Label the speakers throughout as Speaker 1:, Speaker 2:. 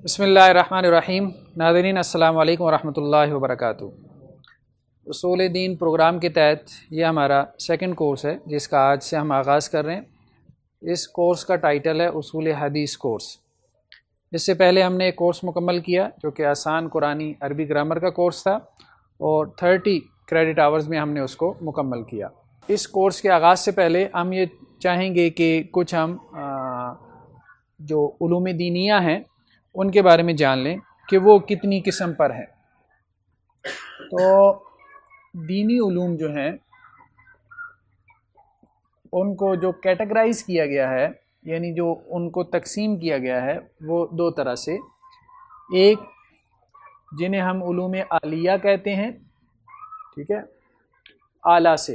Speaker 1: بسم اللہ الرحمن الرحیم۔ ناظرین السلام علیکم ورحمۃ اللہ وبرکاتہ۔ اصول دین پروگرام کے تحت یہ ہمارا سیکنڈ کورس ہے جس کا آج سے ہم آغاز کر رہے ہیں۔ اس کورس کا ٹائٹل ہے اصول حدیث کورس۔ اس سے پہلے ہم نے ایک کورس مکمل کیا جو کہ آسان قرآنی عربی گرامر کا کورس تھا اور 30 کریڈٹ آورز میں ہم نے اس کو مکمل کیا۔ اس کورس کے آغاز سے پہلے ہم یہ چاہیں گے کہ کچھ ہم جو علوم دینیہ ہیں ان کے بارے میں جان لیں کہ وہ کتنی قسم پر ہیں۔ تو دینی علوم جو ہیں ان کو جو کیٹیگرائز کیا گیا ہے، یعنی جو ان کو تقسیم کیا گیا ہے، وہ دو طرح سے۔ ایک جنہیں ہم علوم عالیہ کہتے ہیں، ٹھیک ہے، اعلیٰ سے،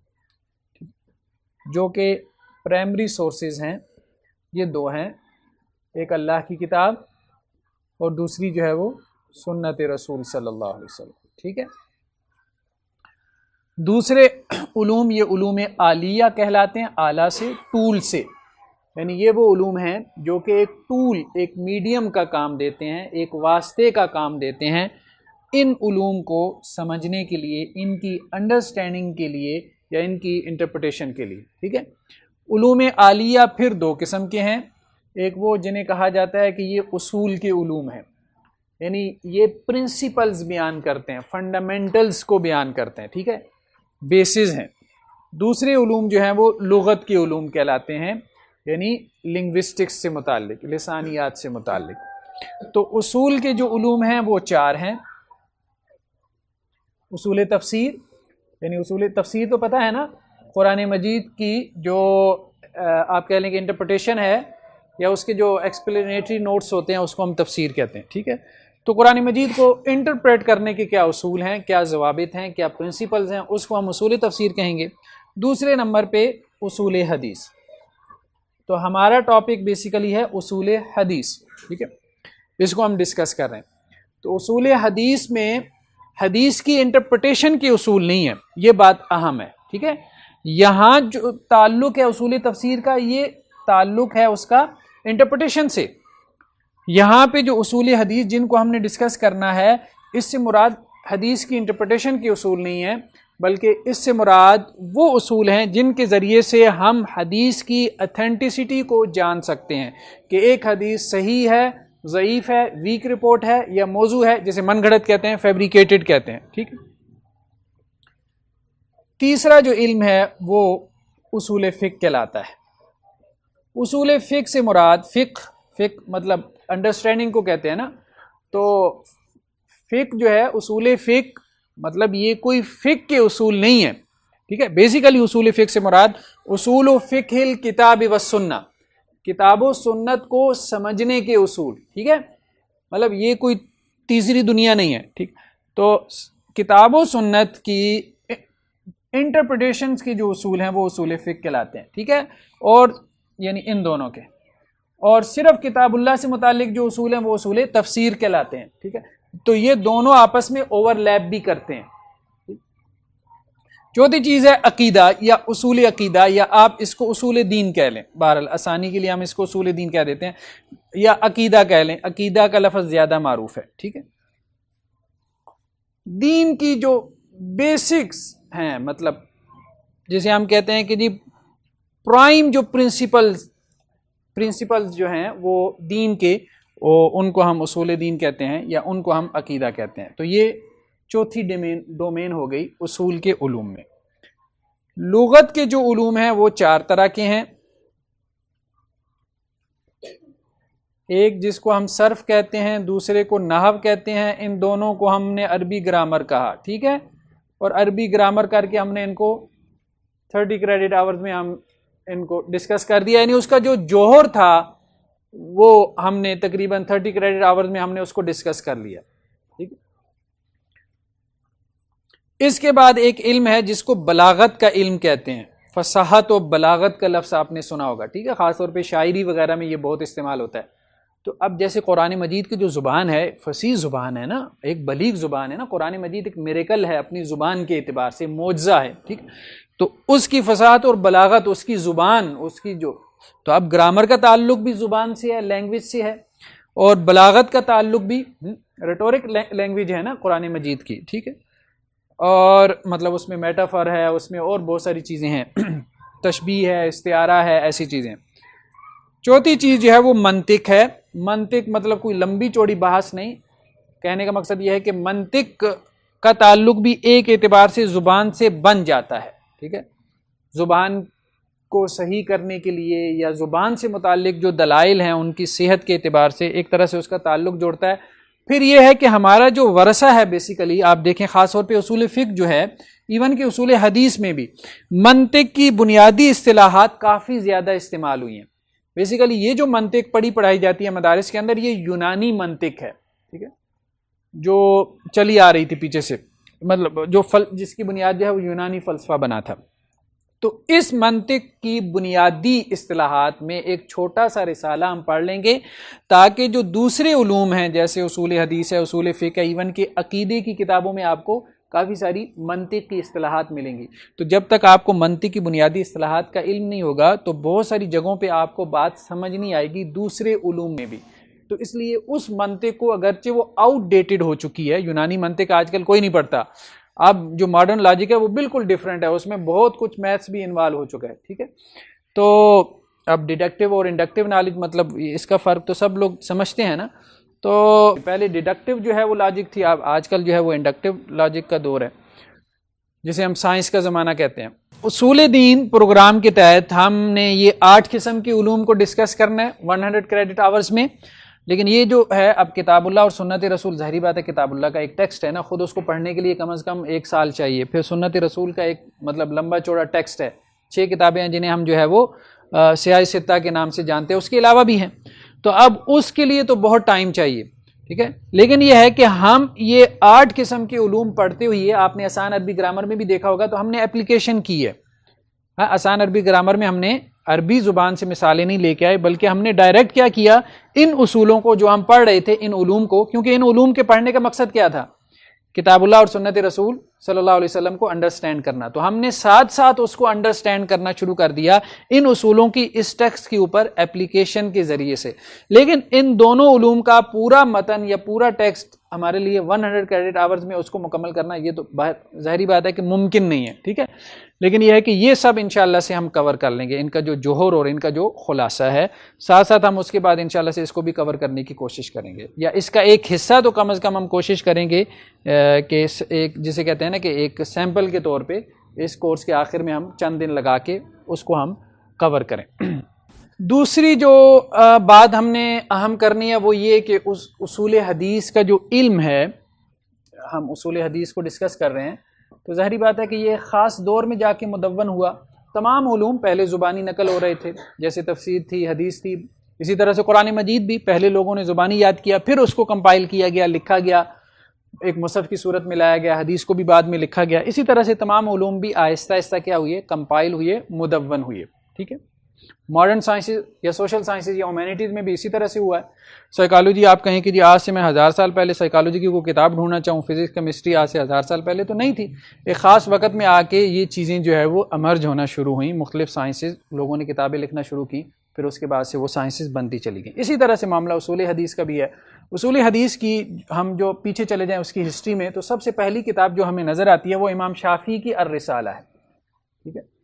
Speaker 1: جو کہ پرائمری سورسز ہیں۔ یہ دو ہیں، ایک اللہ کی کتاب اور دوسری جو ہے وہ سنت رسول صلی اللہ علیہ وسلم، ٹھیک ہے۔ دوسرے علوم یہ علوم عالیہ کہلاتے ہیں، اعلیٰ سے، ٹول سے، یعنی یہ وہ علوم ہیں جو کہ ایک ٹول، ایک میڈیم کا کام دیتے ہیں، ایک واسطے کا کام دیتے ہیں ان علوم کو سمجھنے کے لیے، ان کی انڈرسٹینڈنگ کے لیے یا ان کی انٹرپریٹیشن کے لیے، ٹھیک ہے۔ علوم عالیہ پھر دو قسم کے ہیں۔ ایک وہ جنہیں کہا جاتا ہے کہ یہ اصول کے علوم ہیں، یعنی یہ پرنسپلز بیان کرتے ہیں، فنڈامنٹلز کو بیان کرتے ہیں، ٹھیک ہے، بیسز ہیں۔ دوسرے علوم جو ہیں وہ لغت کے علوم کہلاتے ہیں، یعنی لنگوسٹکس سے متعلق، لسانیات سے متعلق۔ تو اصول کے جو علوم ہیں وہ چار ہیں۔ اصول تفسیر، یعنی اصول تفسیر تو پتہ ہے نا، قرآن مجید کی جو آپ کہہ لیں کہ انٹرپریٹیشن ہے یا اس کے جو ایکسپلینیٹری نوٹس ہوتے ہیں اس کو ہم تفسیر کہتے ہیں، ٹھیک ہے۔ تو قرآن مجید کو انٹرپریٹ کرنے کے کیا اصول ہیں، کیا ضوابط ہیں، کیا پرنسپلز ہیں، اس کو ہم اصول تفسیر کہیں گے۔ دوسرے نمبر پہ اصول حدیث۔ تو ہمارا ٹاپک بیسیکلی ہے اصول حدیث، ٹھیک ہے، اس کو ہم ڈسکس کر رہے ہیں۔ تو اصول حدیث میں حدیث کی انٹرپریٹیشن کے اصول نہیں ہے، یہ بات اہم ہے، ٹھیک ہے۔ یہاں جو تعلق ہے اصول تفسیر کا، یہ تعلق ہے اس کا انٹرپریٹیشن سے۔ یہاں پہ جو اصول حدیث جن کو ہم نے ڈسکس کرنا ہے، اس سے مراد حدیث کی انٹرپریٹیشن کے اصول نہیں ہیں، بلکہ اس سے مراد وہ اصول ہیں جن کے ذریعے سے ہم حدیث کی اتھینٹسٹی کو جان سکتے ہیں کہ ایک حدیث صحیح ہے، ضعیف ہے، ویک رپورٹ ہے یا موضوع ہے، جسے من گھڑت کہتے ہیں، فیبریکیٹڈ کہتے ہیں، ٹھیک ہے۔ تیسرا جو علم ہے وہ اصول فقہ کہلاتا ہے۔ اصول فقہ سے مراد فقہ مطلب انڈرسٹینڈنگ کو کہتے ہیں نا، تو فقہ جو ہے، اصول فقہ مطلب یہ کوئی فقہ کے اصول نہیں ہے، ٹھیک ہے۔ بیسیکلی اصول فقہ سے مراد اصول فقہ الکتاب والسنہ، کتاب و سنت کو سمجھنے کے اصول، ٹھیک ہے، مطلب یہ کوئی تیسری دنیا نہیں ہے، ٹھیک۔ تو کتاب و سنت کی انٹرپریٹیشنز کے جو اصول ہیں وہ اصول فقہ کہلاتے ہیں، ٹھیک ہے۔ اور یعنی ان دونوں کے، اور صرف کتاب اللہ سے متعلق جو اصول ہیں وہ اصول تفسیر کہلاتے ہیں، ٹھیک ہے۔ تو یہ دونوں آپس میں اوور لیپ بھی کرتے ہیں۔ چوتھی چیز ہے عقیدہ یا اصول عقیدہ، یا آپ اس کو اصول دین کہہ لیں، بہرحال آسانی کے لیے ہم اس کو اصول دین کہہ دیتے ہیں، یا عقیدہ کہہ لیں، عقیدہ کا لفظ زیادہ معروف ہے، ٹھیک ہے۔ دین کی جو بیسکس ہیں، مطلب جسے ہم کہتے ہیں کہ جی پرائم جو پرنسپلز جو ہیں وہ دین کے، ان کو ہم اصول دین کہتے ہیں یا ان کو ہم عقیدہ کہتے ہیں۔ تو یہ چوتھی ڈومین ہو گئی اصول کے علوم میں۔ لغت کے جو علوم ہیں وہ چار طرح کے ہیں۔ ایک جس کو ہم صرف کہتے ہیں، دوسرے کو نحو کہتے ہیں، ان دونوں کو ہم نے عربی گرامر کہا، ٹھیک ہے۔ اور عربی گرامر کر کے ہم نے ان کو 30 کریڈٹ آورز میں ہم ان کو ڈسکس کر دیا، یعنی اس کا جو جوہر تھا وہ ہم نے تقریباً 30 کریڈٹ آورز میں ہم نے اس کو ڈسکس کر لیا، ٹھیک ہے۔ اس کے بعد ایک علم ہے جس کو بلاغت کا علم کہتے ہیں۔ فصاحت و بلاغت کا لفظ آپ نے سنا ہوگا، ٹھیک ہے، خاص طور پہ شاعری وغیرہ میں یہ بہت استعمال ہوتا ہے۔ تو اب جیسے قرآن مجید کی جو زبان ہے، فصیح زبان ہے نا، ایک بلیغ زبان ہے نا، قرآن مجید ایک میریکل ہے اپنی زبان کے اعتبار سے، معجزہ ہے، ٹھیک۔ تو اس کی فصاحت اور بلاغت، اس کی زبان، اس کی جو، تو اب گرامر کا تعلق بھی زبان سے ہے، لینگویج سے ہے، اور بلاغت کا تعلق بھی ریٹورک لینگویج ہے نا قرآن مجید کی، ٹھیک ہے، اور مطلب اس میں میٹافر ہے، اس میں اور بہت ساری چیزیں ہیں، تشبیہ ہے، استعارہ ہے، ایسی چیزیں۔ چوتھی چیز جو ہے وہ منطق ہے۔ منطق مطلب کوئی لمبی چوڑی بحث نہیں، کہنے کا مقصد یہ ہے کہ منطق کا تعلق بھی ایک اعتبار سے زبان سے بن جاتا ہے، ٹھیک ہے، زبان کو صحیح کرنے کے لیے یا زبان سے متعلق جو دلائل ہیں ان کی صحت کے اعتبار سے ایک طرح سے اس کا تعلق جوڑتا ہے۔ پھر یہ ہے کہ ہمارا جو ورثہ ہے بیسیکلی آپ دیکھیں خاص طور پہ اصول فقہ جو ہے، ایون کہ اصول حدیث میں بھی منطق کی بنیادی اصطلاحات کافی زیادہ استعمال ہوئی ہیں۔ بیسیکلی یہ جو منطق پڑھائی جاتی ہے مدارس کے اندر، یہ یونانی منطق ہے، ٹھیک ہے، جو چلی آ رہی تھی پیچھے سے، مطلب جو جس کی بنیاد جو ہے وہ یونانی فلسفہ بنا تھا۔ تو اس منطق کی بنیادی اصطلاحات میں ایک چھوٹا سا رسالہ ہم پڑھ لیں گے تاکہ جو دوسرے علوم ہیں جیسے اصول حدیث ہے، اصول فقہ ہے، ایون کہ عقیدے کی کتابوں میں آپ کو کافی ساری منطق کی اصطلاحات ملیں گی۔ تو جب تک آپ کو منطق کی بنیادی اصطلاحات کا علم نہیں ہوگا تو بہت ساری جگہوں پہ آپ کو بات سمجھ نہیں آئے گی دوسرے علوم میں بھی۔ تو اس لیے اس منطق کو اگرچہ وہ آؤٹ ڈیٹڈ ہو چکی ہے، یونانی منطق آج کل کوئی نہیں پڑھتا، اب جو ماڈرن لاجک ہے وہ بالکل ڈیفرنٹ ہے، اس میں بہت کچھ میتھس بھی انوالو ہو چکا ہے، ٹھیک ہے۔ تو اب ڈیڈکٹیو اور انڈکٹیو نالج مطلب اس کا فرق تو سب لوگ سمجھتے ہیں نا۔ تو پہلے ڈیڈکٹیو جو ہے وہ لاجک تھی، اب آج کل جو ہے وہ انڈکٹیو لاجک کا دور ہے، جسے ہم سائنس کا زمانہ کہتے ہیں۔ اصول دین پروگرام کے تحت ہم نے یہ 8 قسم کے علوم کو ڈسکس کرنا ہے 100 کریڈٹ آورز میں، لیکن یہ جو ہے اب کتاب اللہ اور سنت رسول، ظاہری بات ہے کتاب اللہ کا ایک ٹیکسٹ ہے نا، خود اس کو پڑھنے کے لیے کم از کم 1 سال چاہیے، پھر سنت رسول کا ایک مطلب لمبا چوڑا ٹیکسٹ ہے، 6 کتابیں ہیں جنہیں ہم جو ہے وہ سیاہ ستہ کے نام سے جانتے ہیں، اس کے علاوہ بھی ہیں، تو اب اس کے لیے تو بہت ٹائم چاہیے، ٹھیک ہے۔ لیکن یہ ہے کہ ہم یہ 8 قسم کے علوم پڑھتے ہوئے، آپ نے آسان عربی گرامر میں بھی دیکھا ہوگا، تو ہم نے اپلیکیشن کی ہے، ہاں، آسان عربی گرامر میں ہم نے عربی زبان سے مثالیں نہیں لے کے آئے، بلکہ ہم نے ڈائریکٹ کیا کیا، ان اصولوں کو جو ہم پڑھ رہے تھے، ان علوم کو، کیونکہ ان علوم کے پڑھنے کا مقصد کیا تھا؟ کتاب اللہ اور سنت رسول صلی اللہ علیہ وسلم کو انڈرسٹینڈ کرنا، تو ہم نے ساتھ ساتھ اس کو انڈرسٹینڈ کرنا شروع کر دیا ان اصولوں کی اس ٹیکسٹ کے اوپر اپلیکیشن کے ذریعے سے۔ لیکن ان دونوں علوم کا پورا متن یا پورا ٹیکسٹ ہمارے لیے 100 کریڈٹ آورز میں اس کو مکمل کرنا، یہ تو ظاہری بات ہے کہ ممکن نہیں ہے، ٹھیک ہے۔ لیکن یہ ہے کہ یہ سب انشاءاللہ سے ہم کور کر لیں گے، ان کا جو جوہر اور ان کا جو خلاصہ ہے، ساتھ ساتھ ہم اس کے بعد انشاءاللہ سے اس کو بھی کور کرنے کی کوشش کریں گے، یا اس کا ایک حصہ تو کم از کم ہم کوشش کریں گے کہ ایک جسے کہتے ہیں نا کہ ایک سیمپل کے طور پہ اس کورس کے آخر میں ہم چند دن لگا کے اس کو ہم کور کریں۔ دوسری جو بات ہم نے اہم کرنی ہے وہ یہ کہ اس اصول حدیث کا جو علم ہے، ہم اصول حدیث کو ڈسکس کر رہے ہیں، تو ظاہری بات ہے کہ یہ خاص دور میں جا کے مدون ہوا۔ تمام علوم پہلے زبانی نقل ہو رہے تھے، جیسے تفسیر تھی، حدیث تھی، اسی طرح سے قرآن مجید بھی پہلے لوگوں نے زبانی یاد کیا، پھر اس کو کمپائل کیا گیا، لکھا گیا، ایک مصحف کی صورت میں لایا گیا، حدیث کو بھی بعد میں لکھا گیا۔ اسی طرح سے تمام علوم بھی آہستہ آہستہ کیا ہوئے، کمپائل ہوئے، مدون ہوئے، ٹھیک ہے۔ ماڈرن سائنسز یا سوشل سائنسز یا ہیومینٹیز میں بھی اسی طرح سے ہوا ہے۔ سائیکالوجی آپ کہیں کہ جی آج سے میں 1000 سال پہلے سائیکالوجی کی کوئی کتاب ڈھونڈنا چاہوں، فزکس کیمسٹری آج سے 1000 سال پہلے تو نہیں تھی، ایک خاص وقت میں آ کے یہ چیزیں جو ہے وہ امرج ہونا شروع ہوئیں، مختلف سائنسز لوگوں نے کتابیں لکھنا شروع کی، پھر اس کے بعد سے وہ سائنسز بنتی چلی گئیں۔ اسی طرح سے معاملہ اصول حدیث کا بھی ہے۔ اصول حدیث کی ہم جو پیچھے چلے جائیں اس کی ہسٹری میں، تو سب سے پہلی کتاب جو ہمیں نظر آتی ہے وہ امام شافعی کی الرسالہ ہے، ٹھیک ہے،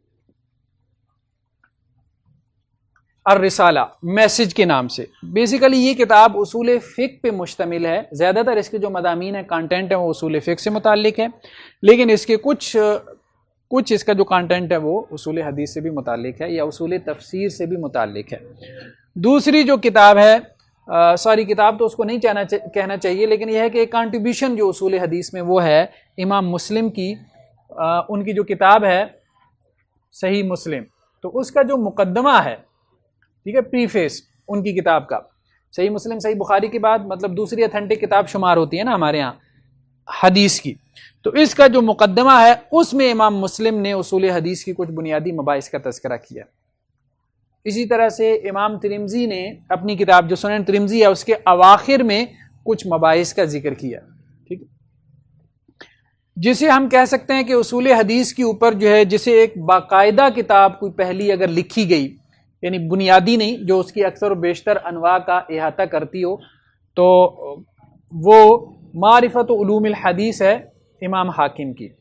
Speaker 1: الرسالہ میسج کے نام سے۔ بیسیکلی یہ کتاب اصول فقہ پہ مشتمل ہے، زیادہ تر اس کے جو مضامین ہیں، کانٹینٹ ہے، وہ اصول فقہ سے متعلق ہے، لیکن اس کے کچھ اس کا جو کانٹینٹ ہے وہ اصول حدیث سے بھی متعلق ہے یا اصول تفسیر سے بھی متعلق ہے۔ دوسری جو کتاب ہے، ساری کتاب تو اس کو نہیں کہنا چاہیے، لیکن یہ ہے کہ ایک کانٹریبیوشن جو اصول حدیث میں وہ ہے امام مسلم کی، ان کی جو کتاب ہے صحیح مسلم، تو اس کا جو مقدمہ ہے، ٹھیک ہے، پریفیس ان کی کتاب کا، صحیح مسلم صحیح بخاری کے بعد مطلب دوسری اتھینٹک کتاب شمار ہوتی ہے نا ہمارے ہاں حدیث کی، تو اس کا جو مقدمہ ہے اس میں امام مسلم نے اصول حدیث کی کچھ بنیادی مباحث کا تذکرہ کیا۔ اسی طرح سے امام ترمذی نے اپنی کتاب جو سنن ترمذی ہے اس کے اواخر میں کچھ مباحث کا ذکر کیا، ٹھیک ہے، جسے ہم کہہ سکتے ہیں کہ اصول حدیث کے اوپر جو ہے جسے ایک باقاعدہ کتاب کوئی پہلی اگر لکھی گئی، یعنی بنیادی نہیں، جو اس کی اکثر و بیشتر انواع کا احاطہ کرتی ہو، تو وہ معرفت علوم الحدیث ہے امام حاکم کی.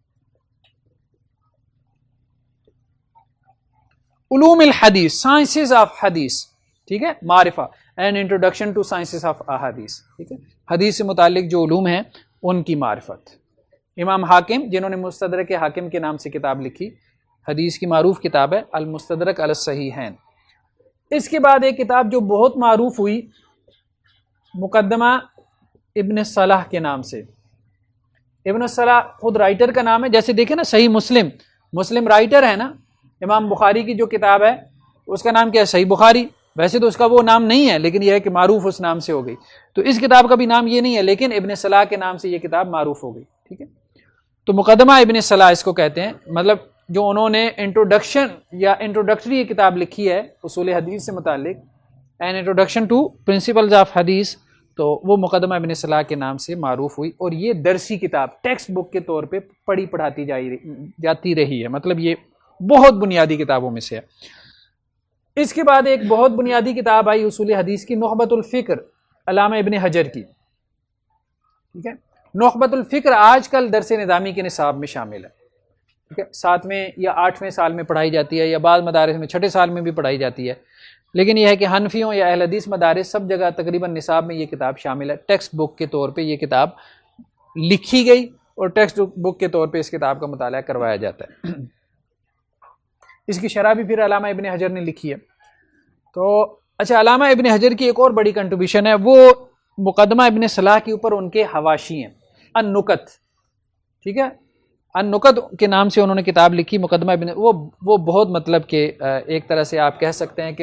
Speaker 1: علوم الحدیث، سائنسز آف حدیث، ٹھیک ہے، معرفہ and introduction to sciences of احادیث، ٹھیک ہے، حدیث سے متعلق جو علوم ہیں ان کی معرفت. امام حاکم جنہوں نے مستدرک حاکم کے نام سے کتاب لکھی، حدیث کی معروف کتاب ہے المستدرک علی الصحیحین. اس کے بعد ایک کتاب جو بہت معروف ہوئی مقدمہ ابن صلاح کے نام سے. ابن صلاح خود رائٹر کا نام ہے، جیسے دیکھیں نا صحیح مسلم رائٹر ہے نا. امام بخاری کی جو کتاب ہے اس کا نام کیا ہے؟ صحیح بخاری. ویسے تو اس کا وہ نام نہیں ہے، لیکن یہ ہے کہ معروف اس نام سے ہو گئی. تو اس کتاب کا بھی نام یہ نہیں ہے، لیکن ابن صلاح کے نام سے یہ کتاب معروف ہو گئی. ٹھیک ہے، تو مقدمہ ابن صلاح اس کو کہتے ہیں، مطلب جو انہوں نے انٹروڈکشن یا انٹروڈکٹری کتاب لکھی ہے اصول حدیث سے متعلق، an introduction to principles of حدیث، تو وہ مقدمہ ابن صلاح کے نام سے معروف ہوئی. اور یہ درسی کتاب ٹیکسٹ بک کے طور پہ پڑھاتی جاتی رہی ہے، مطلب یہ بہت بنیادی کتابوں میں سے ہے. اس کے بعد ایک بہت بنیادی کتاب آئی اصول حدیث کی، نخبۃ الفکر علامہ ابن حجر کی. ٹھیک ہے، نخبۃ الفکر آج کل درس نظامی کے نصاب میں شامل ہے. ٹھیک ہے، 7ویں یا 8ویں سال میں پڑھائی جاتی ہے، یا بعض مدارس میں 6ٹھے سال میں بھی پڑھائی جاتی ہے. لیکن یہ ہے کہ حنفیوں یا اہل حدیث مدارس سب جگہ تقریباً نصاب میں یہ کتاب شامل ہے. ٹیکسٹ بک کے طور پہ یہ کتاب لکھی گئی اور ٹیکسٹ بک کے طور پہ اس کتاب کا مطالعہ کروایا جاتا ہے. اس کی شرح بھی پھر علامہ ابن حجر نے لکھی ہے. تو اچھا، علامہ ابن حجر کی ایک اور بڑی کنٹریبیوشن ہے، وہ مقدمہ ابن صلاح کے اوپر ان کے حواشی ہیں، النکت. ٹھیک ہے، النکت کے نام سے انہوں نے کتاب لکھی مقدمہ ابن، وہ بہت مطلب کہ ایک طرح سے آپ کہہ سکتے ہیں کہ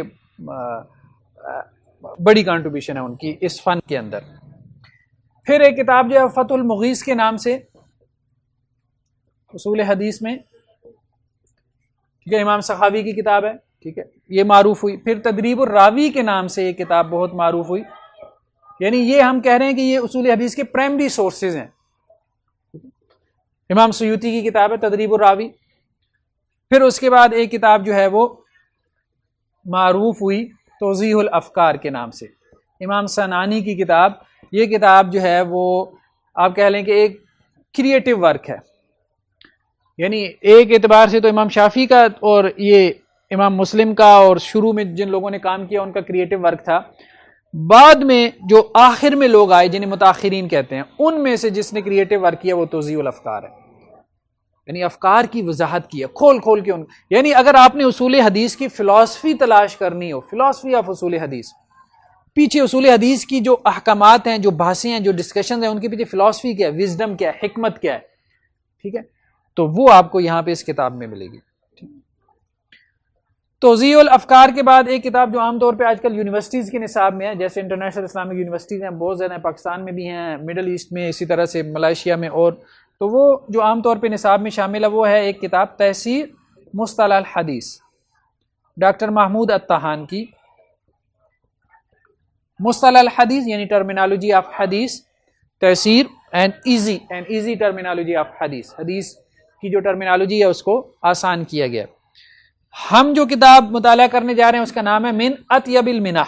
Speaker 1: بڑی کنٹریبیوشن ہے ان کی اس فن کے اندر. پھر ایک کتاب جو ہے فتح المغیث کے نام سے اصول حدیث میں، ٹھیک ہے، امام سخاوی کی کتاب ہے. ٹھیک ہے، یہ معروف ہوئی. پھر تدریب الراوی کے نام سے یہ کتاب بہت معروف ہوئی. یعنی یہ ہم کہہ رہے ہیں کہ یہ اصول حدیث کے پرائمری سورسز ہیں. امام سیوطی کی کتاب ہے تدریب الراوی. پھر اس کے بعد ایک کتاب جو ہے وہ معروف ہوئی توضیح الافکار کے نام سے، امام صنعانی کی کتاب. یہ کتاب جو ہے وہ آپ کہہ لیں کہ ایک کریٹو ورک ہے. یعنی ایک اعتبار سے تو امام شافعی کا اور یہ امام مسلم کا اور شروع میں جن لوگوں نے کام کیا ان کا کریٹو ورک تھا. بعد میں جو آخر میں لوگ آئے جنہیں متاخرین کہتے ہیں، ان میں سے جس نے کریٹو ورک کیا وہ توضیح الافکار ہے. یعنی افکار کی وضاحت کی ہے کھول کے یعنی اگر آپ نے اصول حدیث کی فلسفی تلاش کرنی ہو، فلسفی آف اصول حدیث، پیچھے اصول حدیث کی جو احکامات ہیں، جو بحثیں ہیں، جو ڈسکشنز ہیں، ان کے پیچھے فلسفی کیا ہے، وزڈم کیا ہے، حکمت کیا ہے، ٹھیک ہے، تو وہ آپ کو یہاں پہ اس کتاب میں ملے گی. توضیح الافکار کے بعد ایک کتاب جو عام طور پہ آج کل یونیورسٹیز کے نصاب میں ہے، جیسے انٹرنیشنل اسلامک یونیورسٹیز ہیں بہت زیادہ ہیں، پاکستان میں بھی ہیں، مڈل ایسٹ میں، اسی طرح سے ملائیشیا میں، اور تو وہ جو عام طور پہ نصاب میں شامل ہے وہ ہے ایک کتاب تحصیل مصطلح الحدیث، ڈاکٹر محمود الطحان کی. مصطلح الحدیث یعنی ٹرمینالوجی آف حدیث، تحصیل اینڈ ایزی ٹرمینالوجی آف حدیث، حدیث کی جو ٹرمینالوجی ہے اس کو آسان کیا گیا. ہم جو کتاب مطالعہ کرنے جا رہے ہیں اس کا نام ہے من اطیب المنح.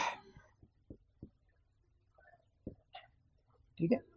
Speaker 1: ٹھیک ہے،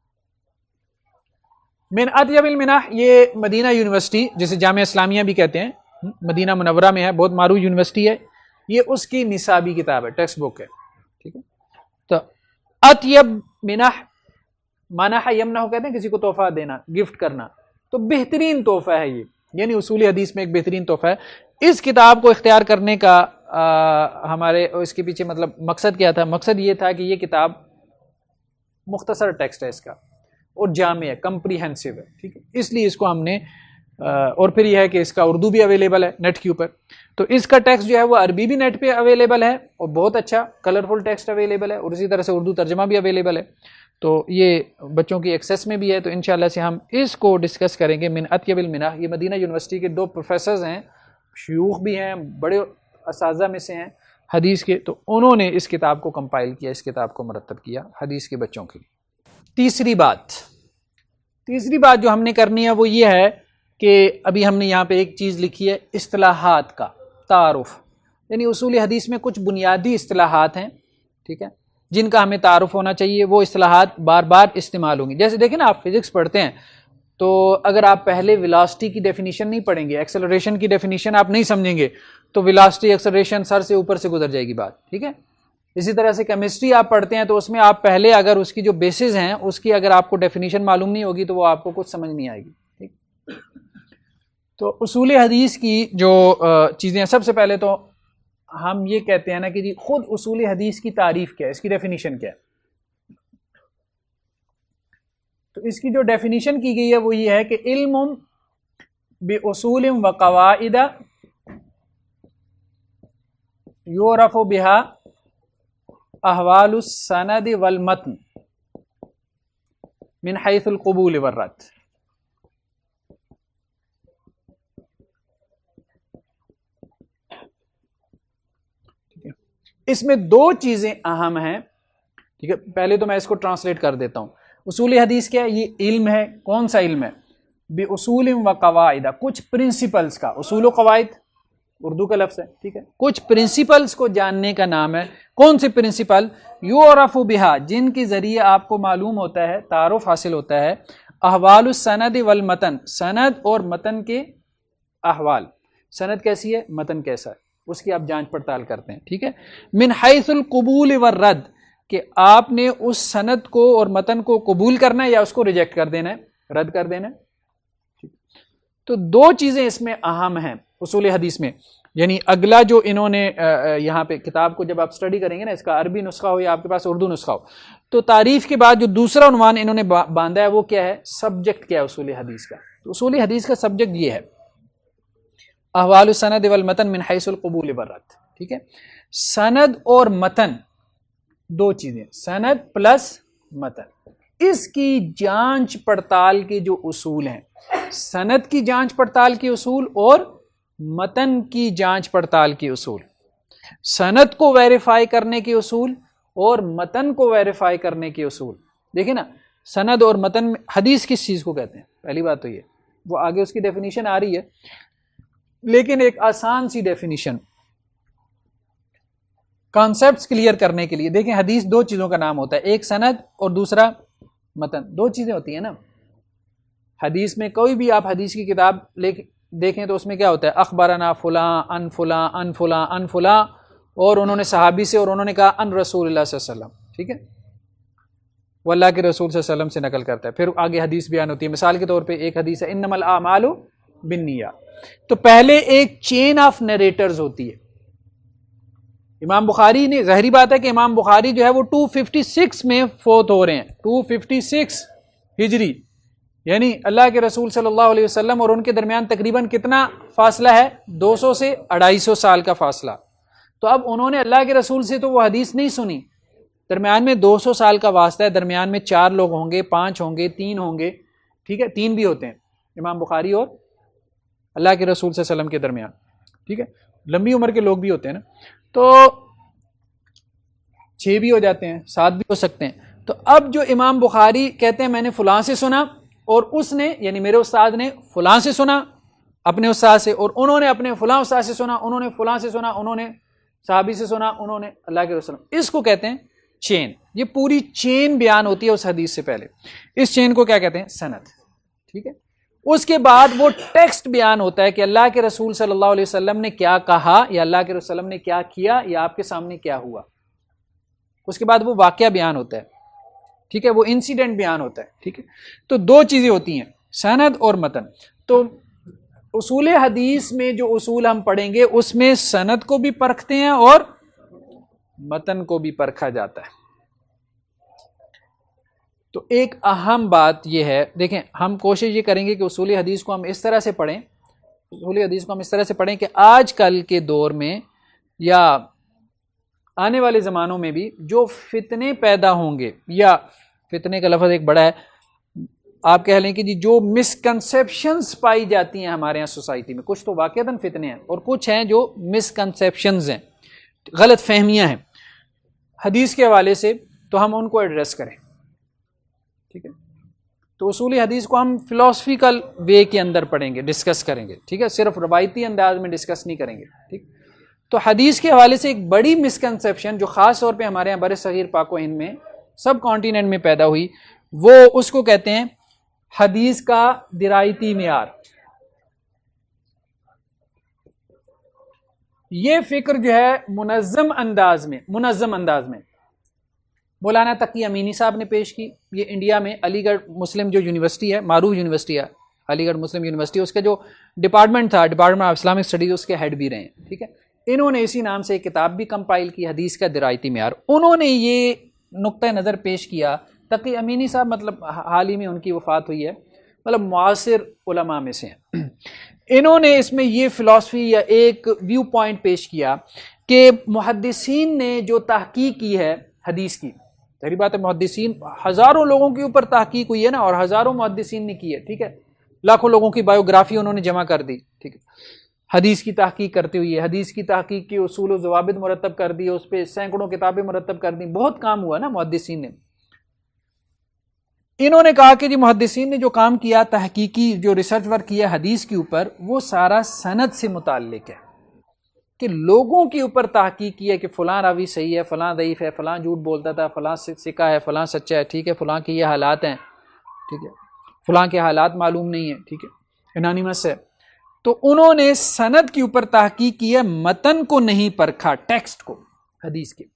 Speaker 1: من اطیب المنح یہ مدینہ یونیورسٹی جسے جامعہ اسلامیہ بھی کہتے ہیں، مدینہ منورہ میں ہے، بہت معروف یونیورسٹی ہے. یہ اس کی نصابی کتاب ہے، ٹیکسٹ بک ہے. ٹھیک ہے، تو اطیب منح منح یمنح کہتے ہیں کسی کو تحفہ دینا، گفٹ کرنا، تو بہترین تحفہ ہے یہ، یعنی اصول حدیث میں ایک بہترین تحفہ ہے. اس کتاب کو اختیار کرنے کا ہمارے اس کے پیچھے مطلب مقصد کیا تھا؟ مقصد یہ تھا کہ یہ کتاب مختصر ٹیکسٹ ہے اس کا اور جامع ہے، کمپریہنسو ہے. ٹھیک ہے، اس لیے اس کو ہم نے اور پھر یہ ہے کہ اس کا اردو بھی اویلیبل ہے نیٹ کے اوپر. تو اس کا ٹیکسٹ جو ہے وہ عربی بھی نیٹ پہ اویلیبل ہے اور بہت اچھا کلرفل ٹیکسٹ اویلیبل ہے، اور اسی طرح سے اردو ترجمہ بھی اویلیبل ہے. تو یہ بچوں کی ایکسیس میں بھی ہے. تو انشاءاللہ سے ہم اس کو ڈسکس کریں گے. من اطیب المنح، یہ مدینہ یونیورسٹی کے 2 پروفیسرز ہیں، شیوخ بھی ہیں، بڑے اساتذہ میں سے ہیں حدیث کے، تو انہوں نے اس کتاب کو کمپائل کیا، اس کتاب کو مرتب کیا حدیث کے بچوں کے لیے. تیسری بات جو ہم نے کرنی ہے وہ یہ ہے کہ ابھی ہم نے یہاں پہ ایک چیز لکھی ہے، اصطلاحات کا تعارف. یعنی اصول حدیث میں کچھ بنیادی اصطلاحات ہیں، ٹھیک ہے، جن کا ہمیں تعارف ہونا چاہیے، وہ اصطلاحات بار بار استعمال ہوں گی. جیسے دیکھیں نا، آپ فزکس پڑھتے ہیں تو اگر آپ پہلے ویلاسٹی کی ڈیفینیشن نہیں پڑھیں گے، ایکسلریشن کی ڈیفینیشن آپ نہیں سمجھیں گے، تو ویلاسٹی ایکسلریشن سر سے اوپر سے گزر جائے گی بات. ٹھیک ہے. اسی طرح سے کیمسٹری آپ پڑھتے ہیں تو اس میں آپ پہلے اگر اس کی جو بیسز ہیں اس کی اگر آپ کو ڈیفینیشن معلوم نہیں ہوگی تو وہ آپ کو کچھ سمجھ نہیں آئے گی. ٹھیک. تو اصول حدیث کی جو چیزیں ہیں، سب سے پہلے تو ہم یہ کہتے ہیں نا کہ جی خود اصول حدیث کی تعریف کیا ہے، اس کی ڈیفینیشن کیا ہے. تو اس کی جو ڈیفینیشن کی گئی ہے وہ یہ ہے کہ علم باصول و قواعد یعرف بها احوال السند والمتن من حیث القبول والرد. اس میں دو چیزیں اہم ہیں. ٹھیک ہے. پہلے تو میں اس کو ٹرانسلیٹ کر دیتا ہوں. اصول حدیث کیا ہے؟ یہ علم ہے. کون سا علم ہے؟ باصول و قواعد، کچھ پرنسپلز کا. اصول و قواعد اردو کا لفظ ہے. ٹھیک ہے. کچھ پرنسپلز کو جاننے کا نام ہے. کون سے پرنسپل؟ یعرف بہا، جن کے ذریعے آپ کو معلوم ہوتا ہے، تعارف حاصل ہوتا ہے، احوال السند والمتن، سند اور متن کے احوال. سند کیسی ہے، متن کیسا ہے، اس کی آپ جانچ پڑتال کرتے ہیں. ٹھیک ہے. من حیث القبول والرد، کہ آپ نے اس سند کو اور متن کو قبول کرنا ہے یا اس کو ریجیکٹ کر دینا ہے، رد کر دینا ہے. تو دو چیزیں اس میں اہم ہیں اصول حدیث میں. یعنی اگلا جو انہوں نے یہاں پہ کتاب کو جب آپ اسٹڈی کریں گے نا، اس کا عربی نسخہ ہو یا آپ کے پاس اردو نسخہ ہو، تو تعریف کے بعد جو دوسرا عنوان انہوں نے باندھا ہے وہ کیا ہے؟ سبجیکٹ کیا ہے اصول حدیث کا. تو اصول حدیث کا سبجیکٹ یہ ہے احوال السند والمتن من حیث القبول والرد. ٹھیک ہے. سند اور متن دو چیزیں، سند پلس متن، اس کی جانچ پڑتال کے جو اصول ہیں، سند کی جانچ پڑتال کے اصول اور متن کی جانچ پڑتال کے اصول، سند کو ویریفائی کرنے کے اصول اور متن کو ویریفائی کرنے کے اصول. دیکھیں نا، سند اور متن، حدیث کس چیز کو کہتے ہیں؟ پہلی بات تو یہ، وہ آگے اس کی ڈیفینیشن آ رہی ہے، لیکن ایک آسان سی ڈیفینیشن کانسیپٹس کلیئر کرنے کے لیے. دیکھیں حدیث دو چیزوں کا نام ہوتا ہے، ایک سند اور دوسرا متن. دو چیزیں ہوتی ہیں نا حدیث میں. کوئی بھی آپ حدیث کی کتاب دیکھیں تو اس میں کیا ہوتا ہے؟ اخبرنا فلاں ان فلاں ان فلاں ان فلاں، اور انہوں نے صحابی سے، اور انہوں نے کہا ان رسول اللہ صلی اللہ علیہ وسلم. ٹھیک ہے. وہ اللہ کے رسول صلی اللہ علیہ وسلم سے نقل کرتا ہے. پھر آگے حدیث بیان ہوتی ہے. مثال کے طور پہ ایک حدیث ہے انما الاعمال بالنیات. تو پہلے ایک چین آف نیریٹرز ہوتی ہے. امام بخاری نے، ظاہری بات ہے کہ امام بخاری جو ہے وہ 256 میں فوت ہو رہے ہیں، 256 ہجری، یعنی اللہ کے رسول صلی اللہ علیہ وسلم اور ان کے درمیان تقریباً کتنا فاصلہ ہے؟ 200 سے 250 سال کا فاصلہ. تو اب انہوں نے اللہ کے رسول سے تو وہ حدیث نہیں سنی، درمیان میں 200 سال کا واسطہ ہے، درمیان میں 4 لوگ ہوں گے، 5 ہوں گے، 3 ہوں گے. ٹھیک ہے. 3 بھی ہوتے ہیں امام بخاری اور اللہ کے رسول صلی اللہ علیہ وسلم کے درمیان. ٹھیک ہے. لمبی عمر کے لوگ بھی ہوتے ہیں نا، تو 6 بھی ہو جاتے ہیں، 7 بھی ہو سکتے ہیں. تو اب جو امام بخاری کہتے ہیں میں نے فلاں سے سنا، اور اس نے، یعنی میرے استاد نے فلاں سے سنا اپنے استاد سے، اور انہوں نے اپنے فلاں استاد سے سنا، انہوں نے فلاں سے سنا، انہوں نے صحابی سے سنا، انہوں نے اللہ کے رسول. اس کو کہتے ہیں چین. یہ پوری چین بیان ہوتی ہے اس حدیث سے پہلے. اس چین کو کیا کہتے ہیں؟ سند. ٹھیک ہے. اس کے بعد وہ ٹیکسٹ بیان ہوتا ہے کہ اللہ کے رسول صلی اللہ علیہ وسلم نے کیا کہا، یا اللہ کے رسول نے کیا کیا، یا آپ کے سامنے کیا ہوا. اس کے بعد وہ واقعہ بیان ہوتا ہے. ٹھیک ہے. وہ انسیڈنٹ بیان ہوتا ہے. ٹھیک ہے. تو دو چیزیں ہوتی ہیں، سند اور متن. تو اصول حدیث میں جو اصول ہم پڑھیں گے اس میں سند کو بھی پرکھتے ہیں اور متن کو بھی پرکھا جاتا ہے. تو ایک اہم بات یہ ہے، دیکھیں ہم کوشش یہ کریں گے کہ اصول حدیث کو ہم اس طرح سے پڑھیں، اصول حدیث کو ہم اس طرح سے پڑھیں کہ آج کل کے دور میں یا آنے والے زمانوں میں بھی جو فتنے پیدا ہوں گے، یا فتنے کا لفظ ایک بڑا ہے، آپ کہہ لیں کہ جی جو مسکنسیپشنز پائی جاتی ہیں ہمارے یہاں سوسائٹی میں، کچھ تو واقعتاً فتنے ہیں اور کچھ ہیں جو مسکنسیپشنز ہیں، غلط فہمیاں ہیں حدیث کے حوالے سے، تو ہم ان کو ایڈریس کریں. ٹھیک ہے. تو اصول حدیث کو ہم فلاسفیکل وے کے اندر پڑھیں گے، ڈسکس کریں گے. ٹھیک ہے. صرف روایتی انداز میں ڈسکس نہیں کریں گے. ٹھیک. تو حدیث کے حوالے سے ایک بڑی مسکنسیپشن جو خاص طور پہ ہمارے یہاں بر صغیر پاک و ہند میں سب کانٹیننٹ میں پیدا ہوئی، وہ اس کو کہتے ہیں حدیث کا درایتی معیار. یہ فکر جو ہے منظم انداز میں مولانا تقی امینی صاحب نے پیش کی. یہ انڈیا میں علی گڑھ مسلم جو یونیورسٹی ہے، معروف یونیورسٹی ہے علی گڑھ مسلم یونیورسٹی، اس کا جو ڈپارٹمنٹ تھا، ڈپارٹمنٹ آف اسلامک اسٹڈیز، اس کے ہیڈ بھی رہے ہیں. ٹھیک ہے، انہوں نے اسی نام سے ایک کتاب بھی کمپائل کی، حدیث کا درایتی معیار. انہوں نے یہ نقطہ نظر پیش کیا، تقی امینی صاحب مطلب حال ہی میں ان کی وفات ہوئی ہے، مطلب معاصر علماء میں سے ہیں. انہوں نے اس میں یہ فلسفی یا ایک ویو پوائنٹ پیش کیا کہ محدثین نے جو تحقیق کی ہے حدیث کی، ظاہری بات ہے محدثین ہزاروں لوگوں کے اوپر تحقیق ہوئی ہے نا، اور ہزاروں محدثین نے کی ہے. ٹھیک ہے، لاکھوں لوگوں کی بایوگرافی انہوں نے جمع کر دی. ٹھیک ہے، حدیث کی تحقیق کرتے ہوئے حدیث کی تحقیق کی اصول و ضوابط مرتب کر دی، اس پہ سینکڑوں کتابیں مرتب کر دی، بہت کام ہوا نا محدثین نے. انہوں نے کہا کہ جی محدثین نے جو کام کیا، تحقیقی جو ریسرچ ورک کیا حدیث کے اوپر، وہ سارا سند سے متعلق ہے، کہ لوگوں کے اوپر تحقیق کی ہے کہ فلاں راوی صحیح ہے، فلاں ضعیف ہے، فلاں جھوٹ بولتا تھا، فلاں ثقہ ہے، فلاں سچا ہے. ٹھیک ہے، فلاں کے یہ حالات ہیں. ٹھیک ہے، فلاں کے حالات معلوم نہیں ہیں. ٹھیک ہے، انانیمس ہے. تو انہوں نے سند کے اوپر تحقیق کی ہے، متن کو نہیں پرکھا، ٹیکسٹ کو حدیث کے.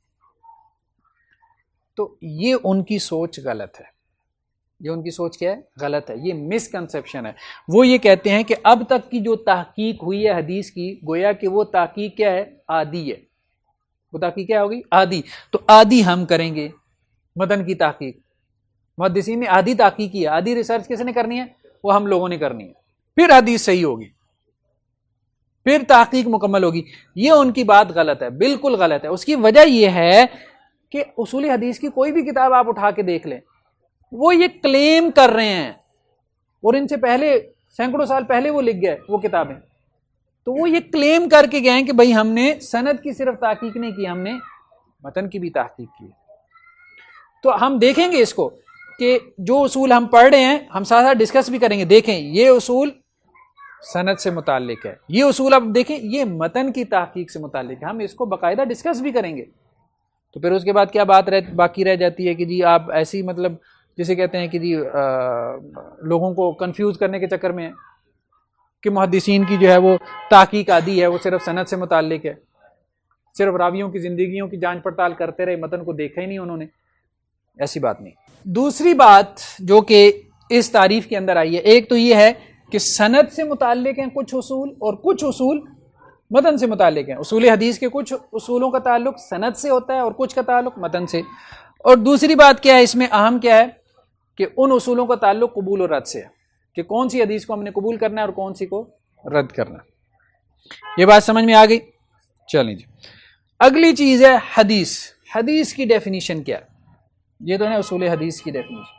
Speaker 1: تو یہ ان کی سوچ غلط ہے. یہ ان کی سوچ کیا ہے؟ غلط ہے. یہ مسکنسیپشن ہے. وہ یہ کہتے ہیں کہ اب تک کی جو تحقیق ہوئی ہے حدیث کی، گویا کہ وہ تحقیق کیا ہے؟ عادی ہے. وہ تحقیق کیا ہوگی؟ عادی. تو عادی ہم کریں گے متن کی تحقیق. محدثین نے عادی تحقیق کی ہے، عادی ریسرچ کس نے کرنی ہے؟ وہ ہم لوگوں نے کرنی ہے. پھر حدیث صحیح ہوگی، پھر تحقیق مکمل ہوگی. یہ ان کی بات غلط ہے، بالکل غلط ہے. اس کی وجہ یہ ہے کہ اصول حدیث کی کوئی بھی کتاب آپ اٹھا کے دیکھ لیں، وہ یہ کلیم کر رہے ہیں، اور ان سے پہلے سینکڑوں سال پہلے وہ لکھ گئے وہ کتابیں، تو وہ یہ کلیم کر کے گئے ہیں کہ بھائی ہم نے سند کی صرف تحقیق نہیں کی، ہم نے متن کی بھی تحقیق کی. تو ہم دیکھیں گے اس کو کہ جو اصول ہم پڑھ رہے ہیں ہم ساتھ ساتھ ڈسکس بھی کریں گے. دیکھیں یہ اصول سند سے متعلق ہے، یہ اصول آپ دیکھیں یہ متن کی تحقیق سے متعلق ہے، ہم اس کو باقاعدہ ڈسکس بھی کریں گے. تو پھر اس کے بعد کیا بات باقی رہ جاتی ہے کہ جی آپ ایسی مطلب جسے کہتے ہیں کہ جی لوگوں کو کنفیوز کرنے کے چکر میں کہ محدثین کی جو ہے وہ تحقیق عادی ہے، وہ صرف سند سے متعلق ہے، صرف راویوں کی زندگیوں کی جانچ پڑتال کرتے رہے، متن کو دیکھا ہی نہیں انہوں نے. ایسی بات نہیں. دوسری بات جو کہ اس تعریف کے اندر آئی ہے، ایک تو یہ ہے کہ سند سے متعلق ہیں کچھ اصول اور کچھ اصول متن سے متعلق ہیں. اصول حدیث کے کچھ اصولوں کا تعلق سند سے ہوتا ہے اور کچھ کا تعلق متن سے. اور دوسری بات کیا ہے اس میں اہم کیا ہے کہ ان اصولوں کا تعلق قبول اور رد سے ہے، کہ کون سی حدیث کو ہم نے قبول کرنا ہے اور کون سی کو رد کرنا ہے. یہ بات سمجھ میں آ گئی؟ چلیں جی، اگلی چیز ہے حدیث. حدیث کی ڈیفینیشن کیا ہے؟ یہ تو ہے اصول حدیث کی ڈیفینیشن.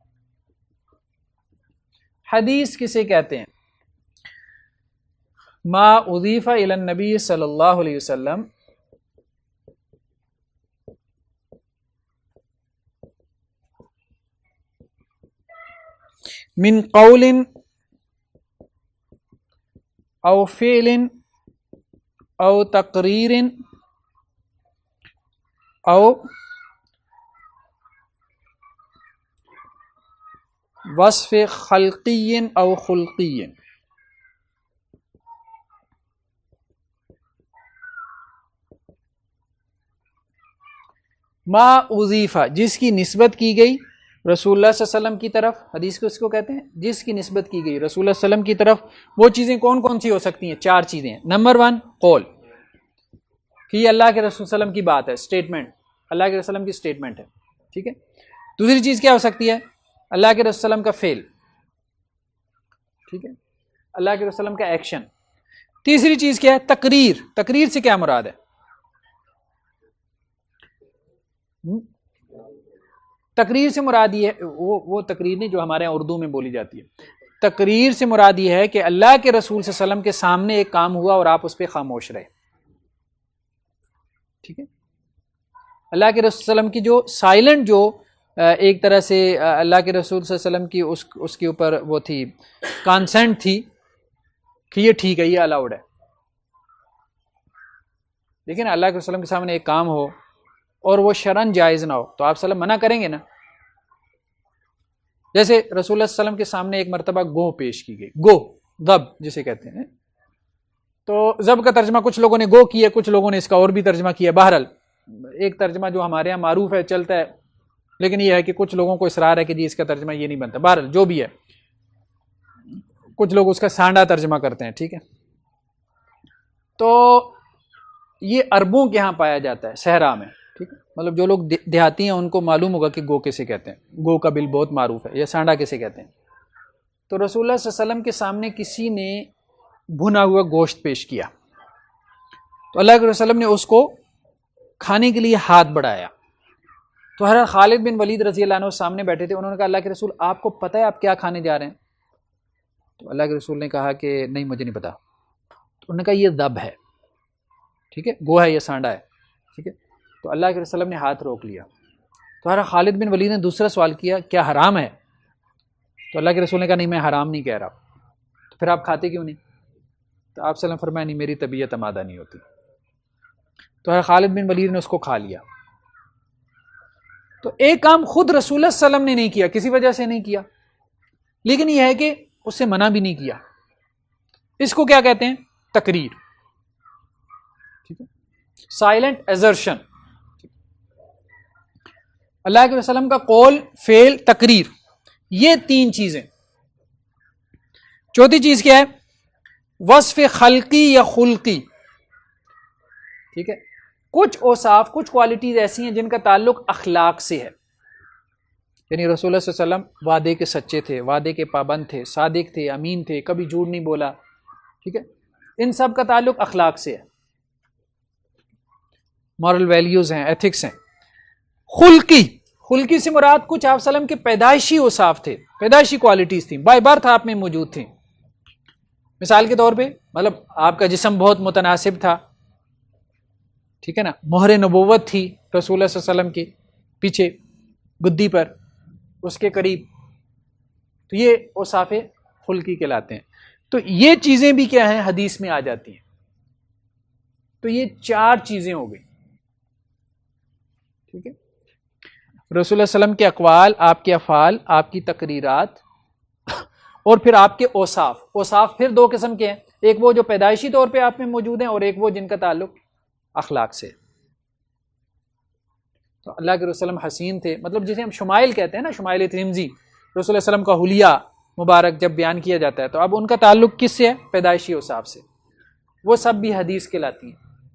Speaker 1: حدیث کسے کہتے ہیں؟ ما اضیف الی النبی صلی اللہ علیہ وسلم من قول او فعل او تقریر او وصف خلقی او خلقی. ما اضیفہ جس کی نسبت کی گئی رسول اللہ صلی اللہ علیہ وسلم کی طرف. حدیث کو اس کو کہتے ہیں جس کی نسبت کی گئی رسول اللہ صلی اللہ علیہ وسلم کی طرف. وہ چیزیں کون کون سی ہو سکتی ہیں؟ 4 چیزیں ہیں. نمبر 1 قول، کہ یہ اللہ کے رسول صلی اللہ علیہ وسلم کی بات ہے، اسٹیٹمنٹ، اللہ کے رسول صلی اللہ علیہ وسلم کی اسٹیٹمنٹ ہے. ٹھیک ہے. دوسری چیز کیا ہو سکتی ہے؟ اللہ کے رسول صلی اللہ علیہ وسلم کا فعل. ٹھیک ہے، اللہ کے رسول صلی اللہ علیہ وسلم کا ایکشن. تیسری چیز کیا ہے؟ تقریر. تقریر سے کیا مراد ہے؟ تقریر سے مراد یہ ہے وہ تقریر نہیں جو ہمارے اردو میں بولی جاتی ہے. تقریر سے مراد یہ ہے کہ اللہ کے رسول صلی اللہ علیہ وسلم کے سامنے ایک کام ہوا اور آپ اس پہ خاموش رہے. ٹھیک ہے. اللہ کے رسول صلی اللہ علیہ وسلم کی جو سائلنٹ جو ایک طرح سے اللہ کے رسول صلی اللہ علیہ وسلم کی اس کے اوپر وہ تھی کانسنٹ تھی کہ یہ ٹھیک ہے، یہ الاؤڈ ہے. لیکن اللہ کے وسلم کے سامنے ایک کام ہو اور وہ شرعن جائز نہ ہو تو آپ صلی اللہ علیہ وسلم منع کریں گے نا. جیسے رسول اللہ صلی اللہ علیہ وسلم کے سامنے ایک مرتبہ گو پیش کی گئی, گو ذب جسے کہتے ہیں, تو ذب کا ترجمہ کچھ لوگوں نے گو کیا, کچھ لوگوں نے اس کا اور بھی ترجمہ کیا. بہرحال ایک ترجمہ جو ہمارے یہاں معروف ہے, چلتا ہے, لیکن یہ ہے کہ کچھ لوگوں کو اصرار ہے کہ جی اس کا ترجمہ یہ نہیں بنتا. بہرحال جو بھی ہے, کچھ لوگ اس کا سانڈا ترجمہ کرتے ہیں, ٹھیک ہے. تو یہ عربوں کے ہاں پایا جاتا ہے, صحرا میں, ٹھیک ہے. مطلب جو لوگ دیہاتی ہیں ان کو معلوم ہوگا کہ گو کیسے کہتے ہیں, گو کا بل بہت معروف ہے, یا سانڈا کیسے کہتے ہیں. تو رسول اللہ صلی اللہ علیہ وسلم کے سامنے کسی نے بھنا ہوا گوشت پیش کیا, تو اللہ کے وسلم نے اس کو کھانے کے لیے ہاتھ بڑھایا. تو حضرت خالد بن ولید رضی اللہ عنہ سامنے بیٹھے تھے, انہوں نے کہا اللہ کے رسول آپ کو پتہ ہے آپ کیا کھانے جا رہے ہیں؟ تو اللہ کے رسول نے کہا کہ نہیں مجھے نہیں پتا. تو انہوں نے کہا یہ ذب ہے, ٹھیک ہے, گو ہے, یہ سانڈا ہے, ٹھیک ہے. تو اللہ کے رسول نے ہاتھ روک لیا. تو حضرت خالد بن ولید نے دوسرا سوال کیا کیا حرام ہے؟ تو اللہ کے رسول نے کہا نہیں میں حرام نہیں کہہ رہا. تو پھر آپ کھاتے کیوں نہیں؟ تو آپ صلی اللہ علیہ وسلم فرمایا نہیں میری طبیعت آمادہ نہیں ہوتی. تو حضرت خالد بن ولید نے اس کو کھا لیا. تو ایک کام خود رسول اللہ صلی اللہ علیہ وسلم نے نہیں کیا, کسی وجہ سے نہیں کیا, لیکن یہ ہے کہ اس سے منع بھی نہیں کیا. اس کو کیا کہتے ہیں؟ تقریر, ٹھیک ہے, سائلنٹ ایزرشن. اللہ کے وسلم کا قول, فعل, تقریر, یہ تین چیزیں. چوتھی چیز کیا ہے؟ وصف خلقی یا خلقی, ٹھیک ہے. کچھ اوصاف, کچھ کوالٹیز ایسی ہیں جن کا تعلق اخلاق سے ہے. یعنی رسول اللہ صلی اللہ علیہ وسلم وعدے کے سچے تھے, وعدے کے پابند تھے, صادق تھے, امین تھے, کبھی جھوٹ نہیں بولا, ٹھیک ہے. ان سب کا تعلق اخلاق سے ہے, مورل ویلیوز ہیں, ایتھکس ہیں. خلقی, خلقی سے مراد کچھ آپ صلی اللہ علیہ وسلم کے پیدائشی اوصاف تھے, پیدائشی کوالٹیز تھیں, بائی برتھ آپ میں موجود تھیں. مثال کے طور پہ مطلب آپ کا جسم بہت متناسب تھا, ٹھیک ہے نا, مہر نبوت تھی رسول اللہ صلی اللہ علیہ وسلم کے پیچھے گدی پر, اس کے قریب. تو یہ اوصاف خلقی کہلاتے ہیں. تو یہ چیزیں بھی کیا ہیں؟ حدیث میں آ جاتی ہیں. تو یہ چار چیزیں ہو گئی, ٹھیک ہے. رسول اللہ صلی اللہ علیہ وسلم کے اقوال, آپ کے افعال, آپ کی تقریرات, اور پھر آپ کے اوصاف. اوصاف پھر دو قسم کے ہیں, ایک وہ جو پیدائشی طور پہ آپ میں موجود ہیں, اور ایک وہ جن کا تعلق اخلاق سے. تو اللہ کے رسول حسین تھے, مطلب جسے ہم شمائل کہتے ہیں نا, شمائل ترمذی, رسول اللہ صلی اللہ علیہ وسلم کا حلیہ مبارک جب بیان کیا جاتا ہے تو اب ان کا تعلق کس سے ہے؟ پیدائشی اوصاف سے. وہ سب بھی حدیث کہلاتی ہیں.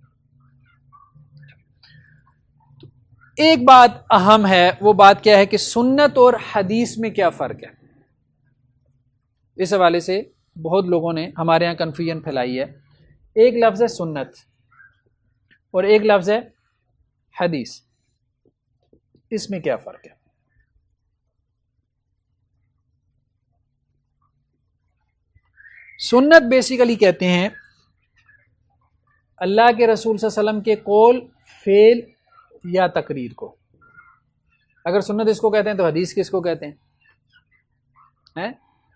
Speaker 1: ایک بات اہم ہے, وہ بات کیا ہے کہ سنت اور حدیث میں کیا فرق ہے. اس حوالے سے بہت لوگوں نے ہمارے یہاں کنفیوژن پھیلائی ہے. ایک لفظ ہے سنت اور ایک لفظ ہے حدیث, اس میں کیا فرق ہے؟ سنت بیسیکلی کہتے ہیں اللہ کے رسول صلی اللہ علیہ وسلم کے قول, فعل یا تقریر کو. اگر سنت اس کو کہتے ہیں تو حدیث کس کو کہتے ہیں؟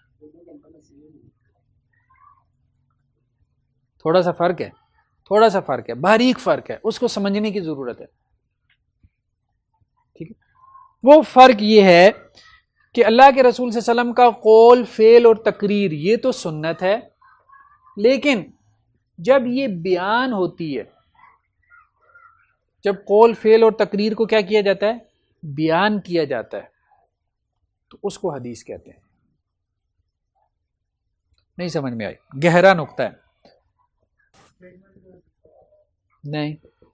Speaker 1: تھوڑا سا فرق ہے, تھوڑا سا فرق ہے, باریک فرق ہے, اس کو سمجھنے کی ضرورت ہے, ٹھیک ہے. وہ فرق یہ ہے کہ اللہ کے رسول صلی اللہ علیہ وسلم کا قول, فعل اور تقریر یہ تو سنت ہے, لیکن جب یہ بیان ہوتی ہے, جب قول, فعل اور تقریر کو کیا کیا جاتا ہے؟ بیان کیا جاتا ہے, تو اس کو حدیث کہتے ہیں. نہیں سمجھ میں آئی؟ گہرا نقطہ ہے. نہیں,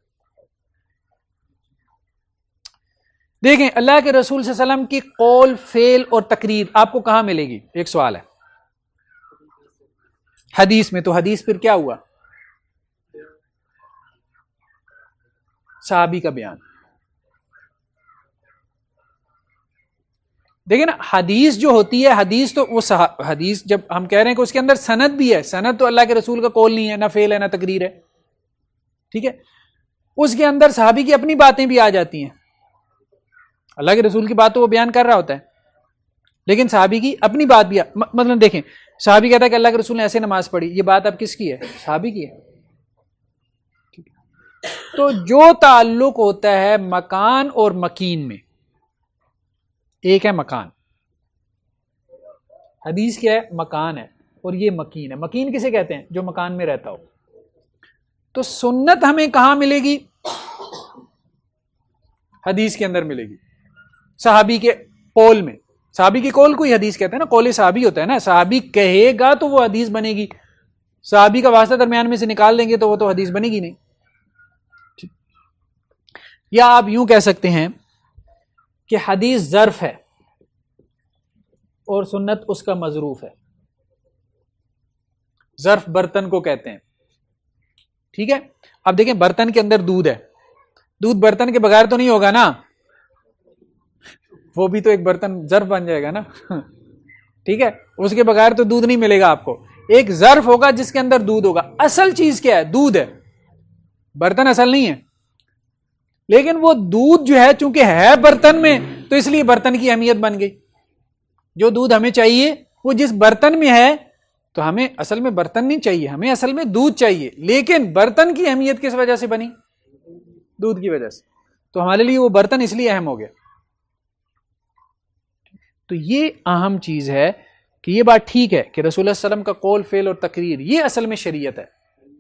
Speaker 1: دیکھیں اللہ کے رسول صلی اللہ علیہ وسلم کی قول, فعل اور تقریر آپ کو کہاں ملے گی؟ ایک سوال ہے. حدیث میں. تو حدیث پھر کیا ہوا؟ صحابی کا بیان. دیکھیں نا, حدیث جو ہوتی ہے, حدیث تو وہ حدیث جب ہم کہہ رہے ہیں کہ اس کے اندر سند بھی ہے, سند تو اللہ کے رسول کا قول نہیں ہے, نہ فعل ہے نہ تقریر ہے, ٹھیک ہے. اس کے اندر صحابی کی اپنی باتیں بھی آ جاتی ہیں. اللہ کے رسول کی بات تو وہ بیان کر رہا ہوتا ہے, لیکن صحابی کی اپنی بات بھی مطلب دیکھیں, صحابی کہتا ہے کہ اللہ کے رسول نے ایسے نماز پڑھی, یہ بات اب کس کی ہے؟ صحابی کی ہے. تو جو تعلق ہوتا ہے مکان اور مکین میں، ایک ہے مکان، حدیث کیا ہے؟ مکان ہے، اور یہ مکین ہے۔ مکین کسے کہتے ہیں؟ جو مکان میں رہتا ہو۔ تو سنت ہمیں کہاں ملے گی؟ حدیث کے اندر ملے گی، صحابی کے قول میں۔ صحابی کی قول کو ہی حدیث کہتے ہیں نا، قول صحابی ہوتا ہے نا، صحابی کہے گا تو وہ حدیث بنے گی، صحابی کا واسطہ درمیان میں سے نکال دیں گے تو وہ تو حدیث بنے گی نہیں۔ یا آپ یوں کہہ سکتے ہیں کہ حدیث ظرف ہے اور سنت اس کا مظروف ہے۔ ظرف برتن کو کہتے ہیں، ٹھیک ہے؟ اب دیکھیں برتن کے اندر دودھ ہے، دودھ برتن کے بغیر تو نہیں ہوگا نا، وہ بھی تو ایک برتن ظرف بن جائے گا نا، ٹھیک ہے؟ اس کے بغیر تو دودھ نہیں ملے گا آپ کو۔ ایک ظرف ہوگا جس کے اندر دودھ ہوگا۔ اصل چیز کیا ہے؟ دودھ ہے، برتن اصل نہیں ہے، لیکن وہ دودھ جو ہے چونکہ ہے برتن میں تو اس لیے برتن کی اہمیت بن گئی۔ جو دودھ ہمیں چاہیے وہ جس برتن میں ہے، تو ہمیں اصل میں برتن نہیں چاہیے، ہمیں اصل میں دودھ چاہیے، لیکن برتن کی اہمیت کس وجہ سے بنی؟ دودھ کی وجہ سے۔ تو ہمارے لیے وہ برتن اس لیے اہم ہو گیا۔ تو یہ اہم چیز ہے کہ یہ بات ٹھیک ہے کہ رسول اللہ صلی اللہ علیہ وسلم کا قول، فعل اور تقریر یہ اصل میں شریعت ہے۔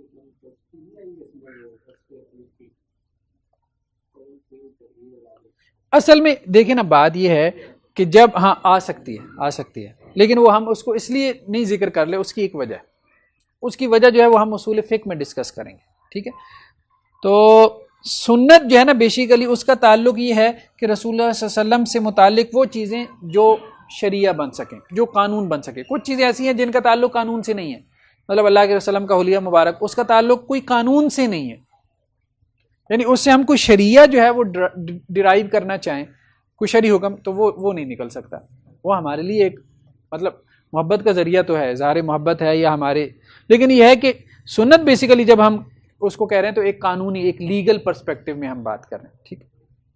Speaker 1: اصل میں دیکھیں نا، بات یہ ہے کہ جب ہاں آ سکتی ہے لیکن وہ ہم اس کو اس لیے نہیں ذکر کر لے، اس کی ایک وجہ ہے، اس کی وجہ جو ہے وہ ہم اصول فقہ میں ڈسکس کریں گے، ٹھیک ہے؟ تو سنت جو ہے نا بیسیکلی اس کا تعلق یہ ہے کہ رسول اللہ صلی اللہ علیہ وسلم سے متعلق وہ چیزیں جو شریعہ بن سکیں، جو قانون بن سکے۔ کچھ چیزیں ایسی ہیں جن کا تعلق قانون سے نہیں ہے، مطلب اللہ کے وسلم کا حلیہ مبارک، اس کا تعلق کوئی قانون سے نہیں ہے، یعنی اس سے ہم کوئی شریعہ جو ہے وہ ڈرائیو کرنا چاہیں، کوئی شرعی حکم، تو وہ نہیں نکل سکتا۔ وہ ہمارے لیے ایک مطلب محبت کا ذریعہ تو ہے، اظہار محبت ہے یا ہمارے، لیکن یہ ہے کہ سنت بیسیکلی جب ہم اس کو کہہ رہے ہیں تو ایک قانونی، ایک لیگل پرسپیکٹو میں ہم بات کر رہے ہیں، ٹھیک ہے؟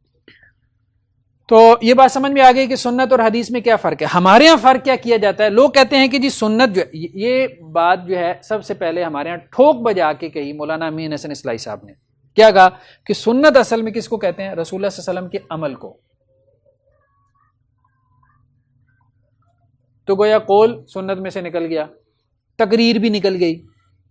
Speaker 1: تو یہ بات سمجھ میں آ گئی کہ سنت اور حدیث میں کیا فرق ہے۔ ہمارے ہاں فرق کیا کیا جاتا ہے؟ لوگ کہتے ہیں کہ جی سنت جو ہے، یہ بات جو ہے سب سے پہلے ہمارے ہاں ٹھوک بجا کے کہی مولانا امین حسن اصلاحی صاحب نے۔ کیا کہا؟ کہ سنت اصل میں کس کو کہتے ہیں؟ رسول اللہ صلی اللہ علیہ وسلم کے عمل کو۔ تو گویا قول سنت میں سے نکل گیا، تقریر بھی نکل گئی۔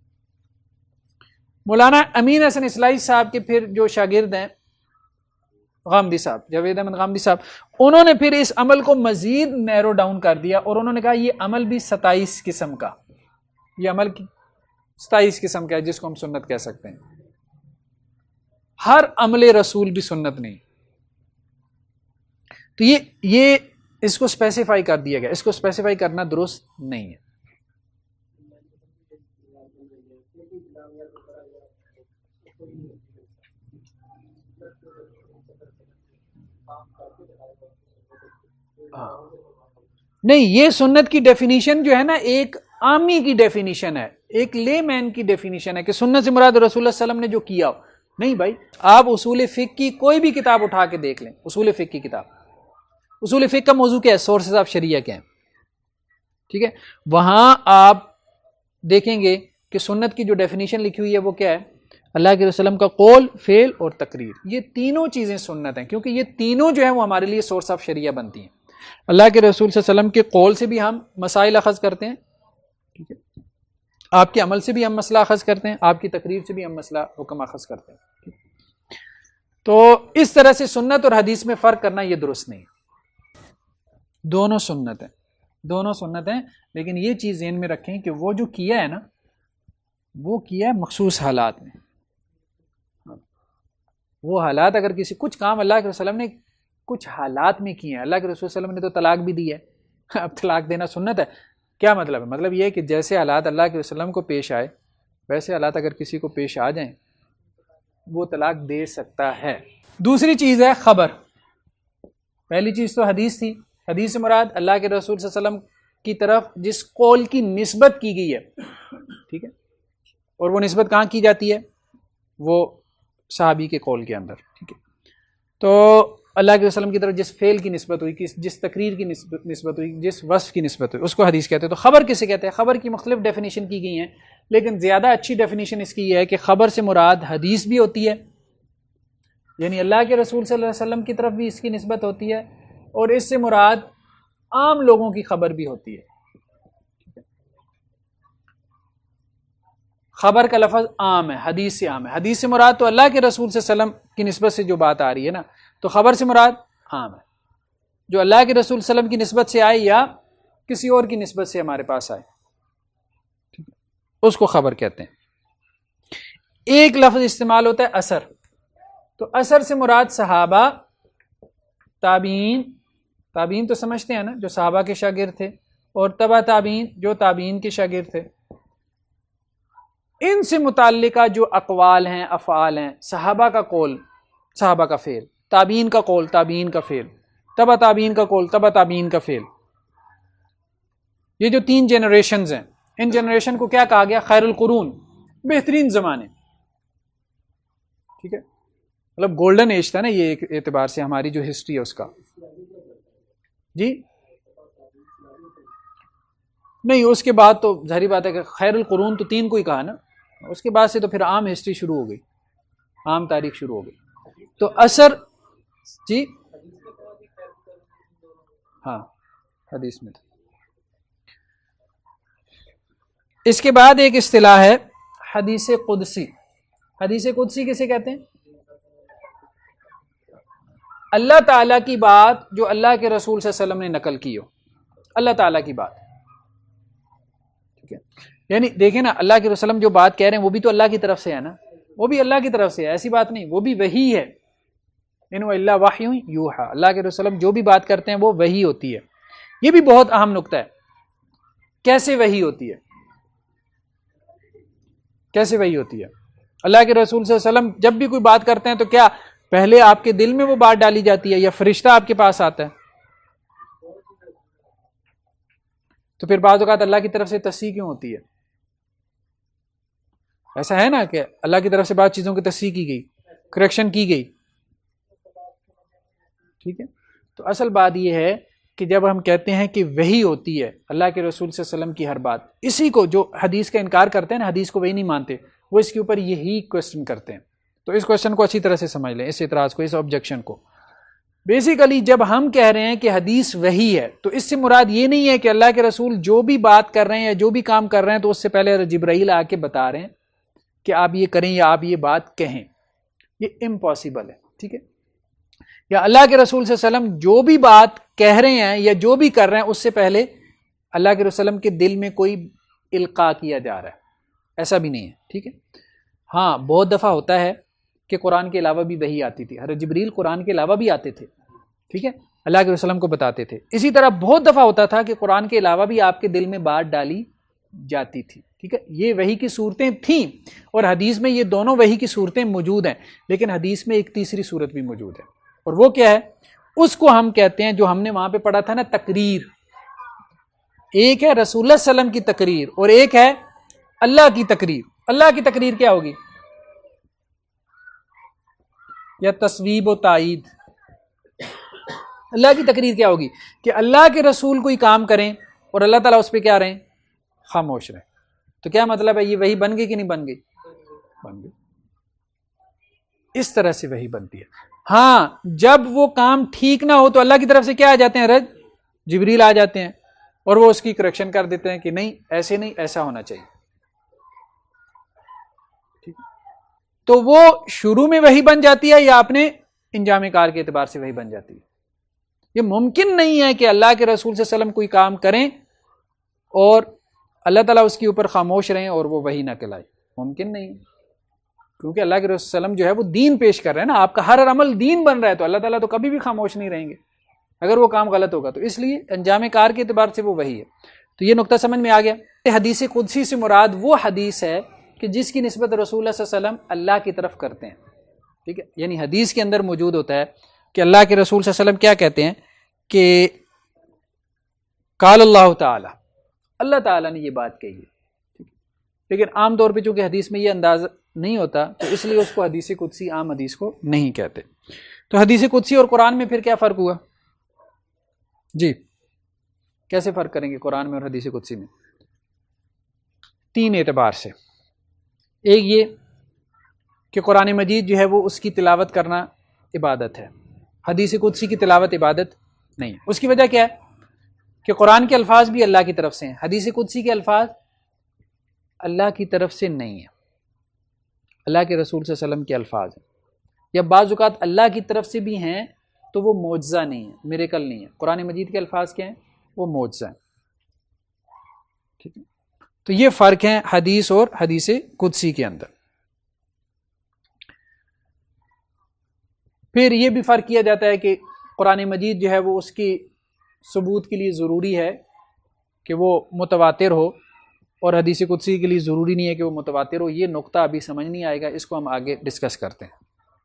Speaker 1: مولانا امین حسن اصلاحی صاحب کے پھر جو شاگرد ہیں غامدی صاحب، جاوید احمد غامدی صاحب، انہوں نے پھر اس عمل کو مزید نیرو ڈاؤن کر دیا اور انہوں نے کہا یہ عمل بھی 27 قسم کا، یہ عمل کی 27 قسم کا ہے جس کو ہم سنت کہہ سکتے ہیں۔ ہر عمل رسول بھی سنت نہیں۔ تو یہ اس کو اسپیسیفائی کر دیا گیا، اس کو اسپیسیفائی کرنا درست نہیں ہے۔ نہیں، یہ سنت کی ڈیفینیشن جو ہے نا ایک عامی کی ڈیفینیشن ہے، ایک لے مین کی ڈیفینیشن ہے کہ سنت سے مراد رسول اللہ صلی اللہ علیہ وسلم نے جو کیا ہو۔ نہیں بھائی، آپ اصول فقہ کی کوئی بھی کتاب اٹھا کے دیکھ لیں، اصول فقہ کی کتاب، اصول فقہ کا موضوع کیا ہے؟ سورسز آف شریعہ کیا ہیں، ٹھیک ہے؟ وہاں آپ دیکھیں گے کہ سنت کی جو ڈیفینیشن لکھی ہوئی ہے وہ کیا ہے؟ اللہ کے وسلم کا قول، فعل اور تقریر، یہ تینوں چیزیں سنت ہیں، کیونکہ یہ تینوں جو ہیں وہ ہمارے لیے سورس آف شریعہ بنتی ہیں۔ اللہ کے رسول صلی اللہ علیہ وسلم کے قول سے بھی ہم مسائل اخذ کرتے ہیں، ٹھیک ہے؟ آپ کے عمل سے بھی ہم مسئلہ اخذ کرتے ہیں، آپ کی تقریر سے بھی ہم مسئلہ حکم اخذ کرتے ہیں۔ تو اس طرح سے سنت اور حدیث میں فرق کرنا یہ درست نہیں ہے، دونوں سنت ہیں، دونوں سنت ہیں، لیکن یہ چیز ذہن میں رکھیں کہ وہ جو کیا ہے نا وہ کیا ہے مخصوص حالات میں۔ وہ حالات اگر کسی کچھ کام اللہ کے وسلم نے کچھ حالات میں کیے ہیں، اللہ کے رسول صلی اللہ علیہ وسلم نے تو طلاق بھی دی ہے، اب طلاق دینا سنت ہے، کیا مطلب ہے؟ مطلب یہ ہے کہ جیسے حالات اللہ کے وسلم کو پیش آئے ویسے حالات اگر کسی کو پیش آ جائیں وہ طلاق دے سکتا ہے۔ دوسری چیز ہے خبر۔ پہلی چیز تو حدیث تھی، حدیث سے مراد اللہ کے رسول صلی اللہ علیہ وسلم کی طرف جس قول کی نسبت کی گئی ہے، ٹھیک ہے؟ اور وہ نسبت کہاں کی جاتی ہے؟ وہ صحابی کے قول کے اندر، ٹھیک ہے؟ تو اللہ کے وسلم کی طرف جس فعل کی نسبت ہوئی، جس تقریر کی نسبت ہوئی، جس وصف کی نسبت ہوئی، اس کو حدیث کہتے ہیں۔ تو خبر کسے کہتے ہیں؟ خبر کی مختلف ڈیفینیشن کی گئی ہیں، لیکن زیادہ اچھی ڈیفینیشن اس کی یہ ہے کہ خبر سے مراد حدیث بھی ہوتی ہے، یعنی اللہ کے رسول صلی اللہ علیہ وسلم کی طرف بھی اس کی نسبت ہوتی ہے، اور اس سے مراد عام لوگوں کی خبر بھی ہوتی ہے۔ خبر کا لفظ عام ہے، حدیث سے عام ہے۔ حدیث سے مراد تو اللہ کے رسول صلی اللہ علیہ وسلم کی نسبت سے جو بات آ رہی ہے نا، تو خبر سے مراد عام ہے، جو اللہ کے رسول صلی اللہ علیہ وسلم کی نسبت سے آئے یا کسی اور کی نسبت سے ہمارے پاس آئے، اس کو خبر کہتے ہیں۔ ایک لفظ استعمال ہوتا ہے اثر، تو اثر سے مراد صحابہ، تابعین تو سمجھتے ہیں نا، جو صحابہ کے شاگرد تھے، اور تبع تابعین جو تابعین کے شاگرد تھے، ان سے متعلقہ جو اقوال ہیں، افعال ہیں، صحابہ کا قول، صحابہ کا فعل، تابعین کا قول، تابعین کا فعل، تبع تابعین کا قول، تبع تابعین کا فعل، یہ جو 3 جنریشنز ہیں، ان جنریشن کو کیا کہا گیا؟ خیر القرون، بہترین زمانے، ٹھیک ہے، مطلب گولڈن ایج تھا نا یہ، ایک اعتبار سے ہماری جو ہسٹری ہے اس کا۔ جی نہیں، اس کے بعد تو ظاہری بات ہے کہ خیر القرون تو 3 کو ہی کہا نا، اس کے بعد سے تو پھر عام ہسٹری شروع ہو گئی، عام تاریخ شروع ہو گئی۔ تو اثر، جی ہاں حدیث میں تھا۔ اس کے بعد ایک اصطلاح ہے حدیث قدسی۔ حدیث قدسی کسے کہتے ہیں؟ اللہ تعالیٰ کی بات جو اللہ کے رسول صلی اللہ علیہ وسلم نے نقل کی ہو، اللہ تعالیٰ کی بات، ٹھیک ہے، یعنی دیکھیں نا، اللہ کے رسول جو بات کہہ رہے ہیں وہ بھی تو اللہ کی طرف سے ہے نا، وہ بھی اللہ کی طرف سے ہے، ایسی بات نہیں، وہ بھی وحی ہے، ان اللہ وحی یوحا، اللہ کے رسول جو بھی بات کرتے ہیں وہ وحی ہوتی ہے۔ یہ بھی بہت اہم نقطہ ہے، کیسے وحی ہوتی ہے؟ کیسے وحی ہوتی ہے؟ اللہ کے رسول صلی اللہ علیہ وسلم جب بھی کوئی بات کرتے ہیں تو کیا پہلے آپ کے دل میں وہ بات ڈالی جاتی ہے یا فرشتہ آپ کے پاس آتا ہے؟ تو پھر بعض اوقات اللہ کی طرف سے تصحیح کیوں ہوتی ہے؟ ایسا ہے نا کہ اللہ کی طرف سے بعض چیزوں کی تصحیح کی گئی، کریکشن کی گئی، ٹھیک ہے۔ تو اصل بات یہ ہے کہ جب ہم کہتے ہیں کہ وحی ہوتی ہے اللہ کے رسول صلی اللہ علیہ وسلم کی ہر بات، اسی کو جو حدیث کا انکار کرتے ہیں نا، حدیث کو وہی نہیں مانتے، وہ اس کے اوپر یہی کوشچن کرتے ہیں۔ تو اس کوشچن کو اچھی طرح سے سمجھ لیں، اس اعتراض کو، اس آبجیکشن کو۔ بیسیکلی جب ہم کہہ رہے ہیں کہ حدیث وحی ہے تو اس سے مراد یہ نہیں ہے کہ اللہ کے رسول جو بھی بات کر رہے ہیں یا جو بھی کام کر رہے ہیں تو اس سے پہلے جبرائیل آ کے بتا رہے ہیں کہ آپ یہ کریں یا آپ یہ بات کہیں، یہ امپاسبل ہے، ٹھیک ہے۔ یا اللہ کے رسول صلی اللہ علیہ وسلم جو بھی بات کہہ رہے ہیں یا جو بھی کر رہے ہیں اس سے پہلے اللہ کے رسول کے دل میں کوئی القاء کیا جا رہا ہے، ایسا بھی نہیں ہے، ٹھیک ہے۔ ہاں بہت دفعہ ہوتا ہے کہ قرآن کے علاوہ بھی وحی آتی تھی، حضرت جبریل قرآن کے علاوہ بھی آتے تھے، ٹھیک ہے، اللہ کے رسول کو بتاتے تھے۔ اسی طرح بہت دفعہ ہوتا تھا کہ قرآن کے علاوہ بھی آپ کے دل میں بات ڈالی جاتی تھی، ٹھیک ہے۔ یہ وحی کی صورتیں تھیں، اور حدیث میں یہ دونوں وحی کی صورتیں موجود ہیں، لیکن حدیث میں ایک تیسری صورت بھی موجود ہے، اور وہ کیا ہے؟ اس کو ہم کہتے ہیں، جو ہم نے وہاں پہ پڑھا تھا نا، تقریر۔ ایک ہے رسول اللہ صلی اللہ علیہ وسلم کی تقریر اور ایک ہے اللہ کی تقریر۔ اللہ کی تقریر کیا ہوگی؟ یا تصویب و تائید۔ اللہ کی تقریر کیا ہوگی؟ کہ اللہ کے رسول کوئی کام کریں اور اللہ تعالیٰ اس پہ کیا رہیں؟ خاموش رہیں۔ تو کیا مطلب ہے؟ یہ وحی بن گئی کہ نہیں بن گئی؟ بن گئی۔ اس طرح سے وحی بنتی ہے۔ ہاں جب وہ کام ٹھیک نہ ہو تو اللہ کی طرف سے کیا آ جاتے ہیں؟ رد جبریل آ جاتے ہیں اور وہ اس کی کریکشن کر دیتے ہیں کہ نہیں ایسے نہیں، ایسا ہونا چاہیے، ٹھیک۔ تو وہ شروع میں وحی بن جاتی ہے یا اپنے انجام کار کے اعتبار سے وحی بن جاتی ہے؟ یہ ممکن نہیں ہے کہ اللہ کے رسول صلی اللہ علیہ وسلم کوئی کام کریں اور اللہ تعالیٰ اس کے اوپر خاموش رہیں اور وہ وحی نہ کہلائے، ممکن نہیں، کیونکہ اللہ کے رسول صلی اللہ علیہ وسلم جو ہے وہ دین پیش کر رہے ہیں نا، آپ کا ہر عمل دین بن رہا ہے، تو اللہ تعالیٰ تو کبھی بھی خاموش نہیں رہیں گے اگر وہ کام غلط ہوگا، تو اس لیے انجام کار کے اعتبار سے وہ وحی ہے۔ تو یہ نقطہ سمجھ میں آ گیا۔ حدیث قدسی سے مراد وہ حدیث ہے کہ جس کی نسبت رسول اللہ صلی اللہ علیہ وسلم اللہ کی طرف کرتے ہیں، ٹھیک ہے، یعنی حدیث کے اندر موجود ہوتا ہے کہ اللہ کے رسول صلی اللہ علیہ وسلم کیا کہتے ہیں کہ قال اللہ تعالی، اللہ تعالیٰ نے یہ بات کہی ہے، لیکن عام طور پہ چونکہ حدیث میں یہ انداز نہیں ہوتا تو اس لیے اس کو حدیث قدسی عام حدیث کو نہیں کہتے۔ تو حدیث قدسی اور قرآن میں پھر کیا فرق ہوا؟ جی کیسے فرق کریں گے قرآن میں اور حدیث قدسی میں؟ 3 اعتبار سے. ایک یہ کہ قرآن مجید جو ہے وہ اس کی تلاوت کرنا عبادت ہے، حدیث قدسی کی تلاوت عبادت نہیں. اس کی وجہ کیا ہے کہ قرآن کے الفاظ بھی اللہ کی طرف سے ہیں، حدیث قدسی کے الفاظ اللہ کی طرف سے نہیں ہیں، اللہ کے رسول صلی اللہ علیہ وسلم کے الفاظ ہیں، یا بعض اوقات اللہ کی طرف سے بھی ہیں تو وہ معجزہ نہیں ہے، میریکل نہیں ہے. قرآن مجید کے الفاظ کیا ہیں؟ وہ معجزہ ہیں. ٹھیک ہے، تو یہ فرق ہے حدیث اور حدیث قدسی کے اندر. پھر یہ بھی فرق کیا جاتا ہے کہ قرآن مجید جو ہے وہ اس کی ثبوت کے لیے ضروری ہے کہ وہ متواتر ہو، اور حدیث قدسی کے لیے ضروری نہیں ہے کہ وہ متواتر ہو. یہ نقطہ ابھی سمجھ نہیں آئے گا، اس کو ہم آگے ڈسکس کرتے ہیں.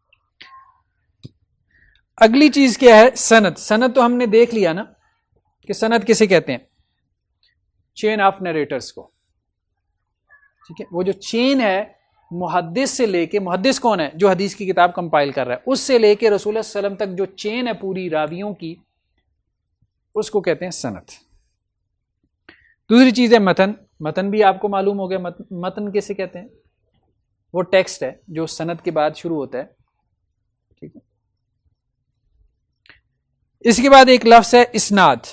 Speaker 1: اگلی چیز کیا ہے؟ سند. سند تو ہم نے دیکھ لیا نا کہ سند کسے کہتے ہیں؟ چین آف نریٹرز کو. ٹھیک ہے، وہ جو چین ہے محدث سے لے کے، محدث کون ہے؟ جو حدیث کی کتاب کمپائل کر رہا ہے، اس سے لے کے رسول اللہ صلی اللہ علیہ وسلم تک جو چین ہے پوری راویوں کی، اس کو کہتے ہیں سند. دوسری چیز ہے متن. متن بھی آپ کو معلوم ہو گیا. متن کیسے کہتے ہیں؟ وہ ٹیکسٹ ہے جو سند کے بعد شروع ہوتا ہے. ٹھیک ہے، اس کے بعد ایک لفظ ہے اسناد.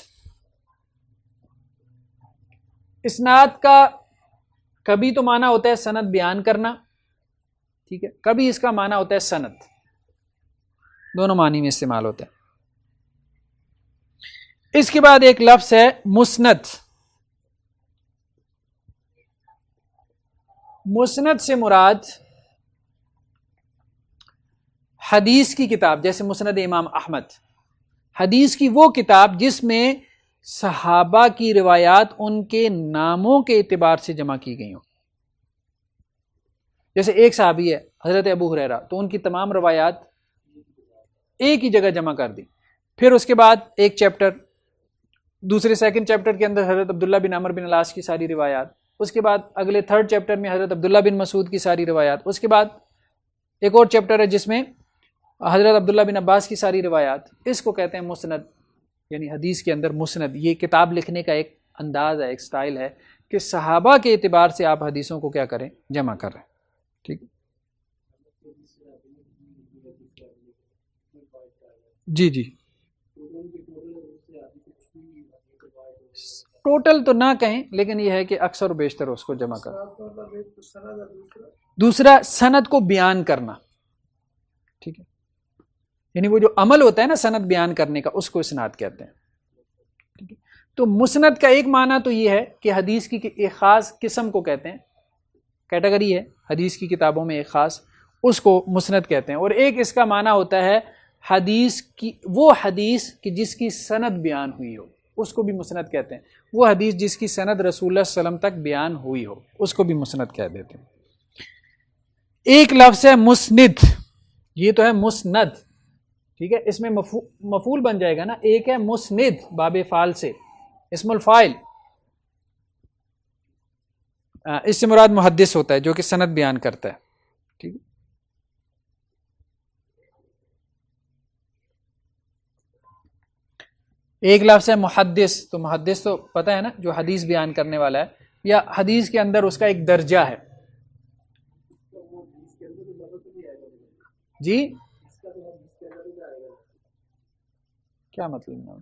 Speaker 1: اسناد کا کبھی تو معنی ہوتا ہے سند بیان کرنا، ٹھیک ہے، کبھی اس کا معنی ہوتا ہے سند. دونوں معنی میں استعمال ہوتا ہے. اس کے بعد ایک لفظ ہے مسند. مسند سے مراد حدیث کی کتاب، جیسے مسند امام احمد، حدیث کی وہ کتاب جس میں صحابہ کی روایات ان کے ناموں کے اعتبار سے جمع کی گئی ہوں. جیسے ایک صحابی ہے حضرت ابو ہریرہ، تو ان کی تمام روایات ایک ہی جگہ جمع کر دی. پھر اس کے بعد ایک چیپٹر، دوسرے سیکنڈ چیپٹر کے اندر حضرت عبداللہ بن عمر بن العاص کی ساری روایات. اس کے بعد اگلے تھرڈ چیپٹر میں حضرت عبداللہ بن مسعود کی ساری روایات. اس کے بعد ایک اور چیپٹر ہے جس میں حضرت عبداللہ بن عباس کی ساری روایات. اس کو کہتے ہیں مسند، یعنی حدیث کے اندر مسند. یہ کتاب لکھنے کا ایک انداز ہے، ایک سٹائل ہے کہ صحابہ کے اعتبار سے آپ حدیثوں کو کیا کریں؟ جمع کر رہے ہیں. ٹھیک، جی جی. ٹوٹل تو نہ کہیں، لیکن یہ ہے کہ اکثر و بیشتر اس کو جمع کر. دوسرا سند کو بیان کرنا. ٹھیک ہے، یعنی وہ جو عمل ہوتا ہے نا سند بیان کرنے کا، اس کو اسناد کہتے ہیں. ٹھیک ہے، تو مسند کا ایک معنی تو یہ ہے کہ حدیث کی ایک خاص قسم کو کہتے ہیں، کیٹیگری ہے حدیث کی کتابوں میں ایک خاص، اس کو مسند کہتے ہیں. اور ایک اس کا معنی ہوتا ہے حدیث کی، وہ حدیث کہ جس کی سند بیان ہوئی ہو، اس کو بھی مسند کہتے ہیں. وہ حدیث جس کی سند رسول اللہ صلی اللہ علیہ وسلم تک بیان ہوئی ہو، اس کو بھی مسند کہہ دیتے ہیں. ایک لفظ ہے مسند. یہ تو ہے مسند، ٹھیک ہے، اس میں مفعول بن جائے گا نا. ایک ہے مسند باب فعل سے، اسم الفاعل، اس سے مراد محدث ہوتا ہے جو کہ سند بیان کرتا ہے. ٹھیک ہے، ایک لفظ ہے محدث. تو محدث تو پتہ ہے نا، جو حدیث بیان کرنے والا ہے، یا حدیث کے اندر اس کا ایک درجہ ہے. جی کیا مطلب؟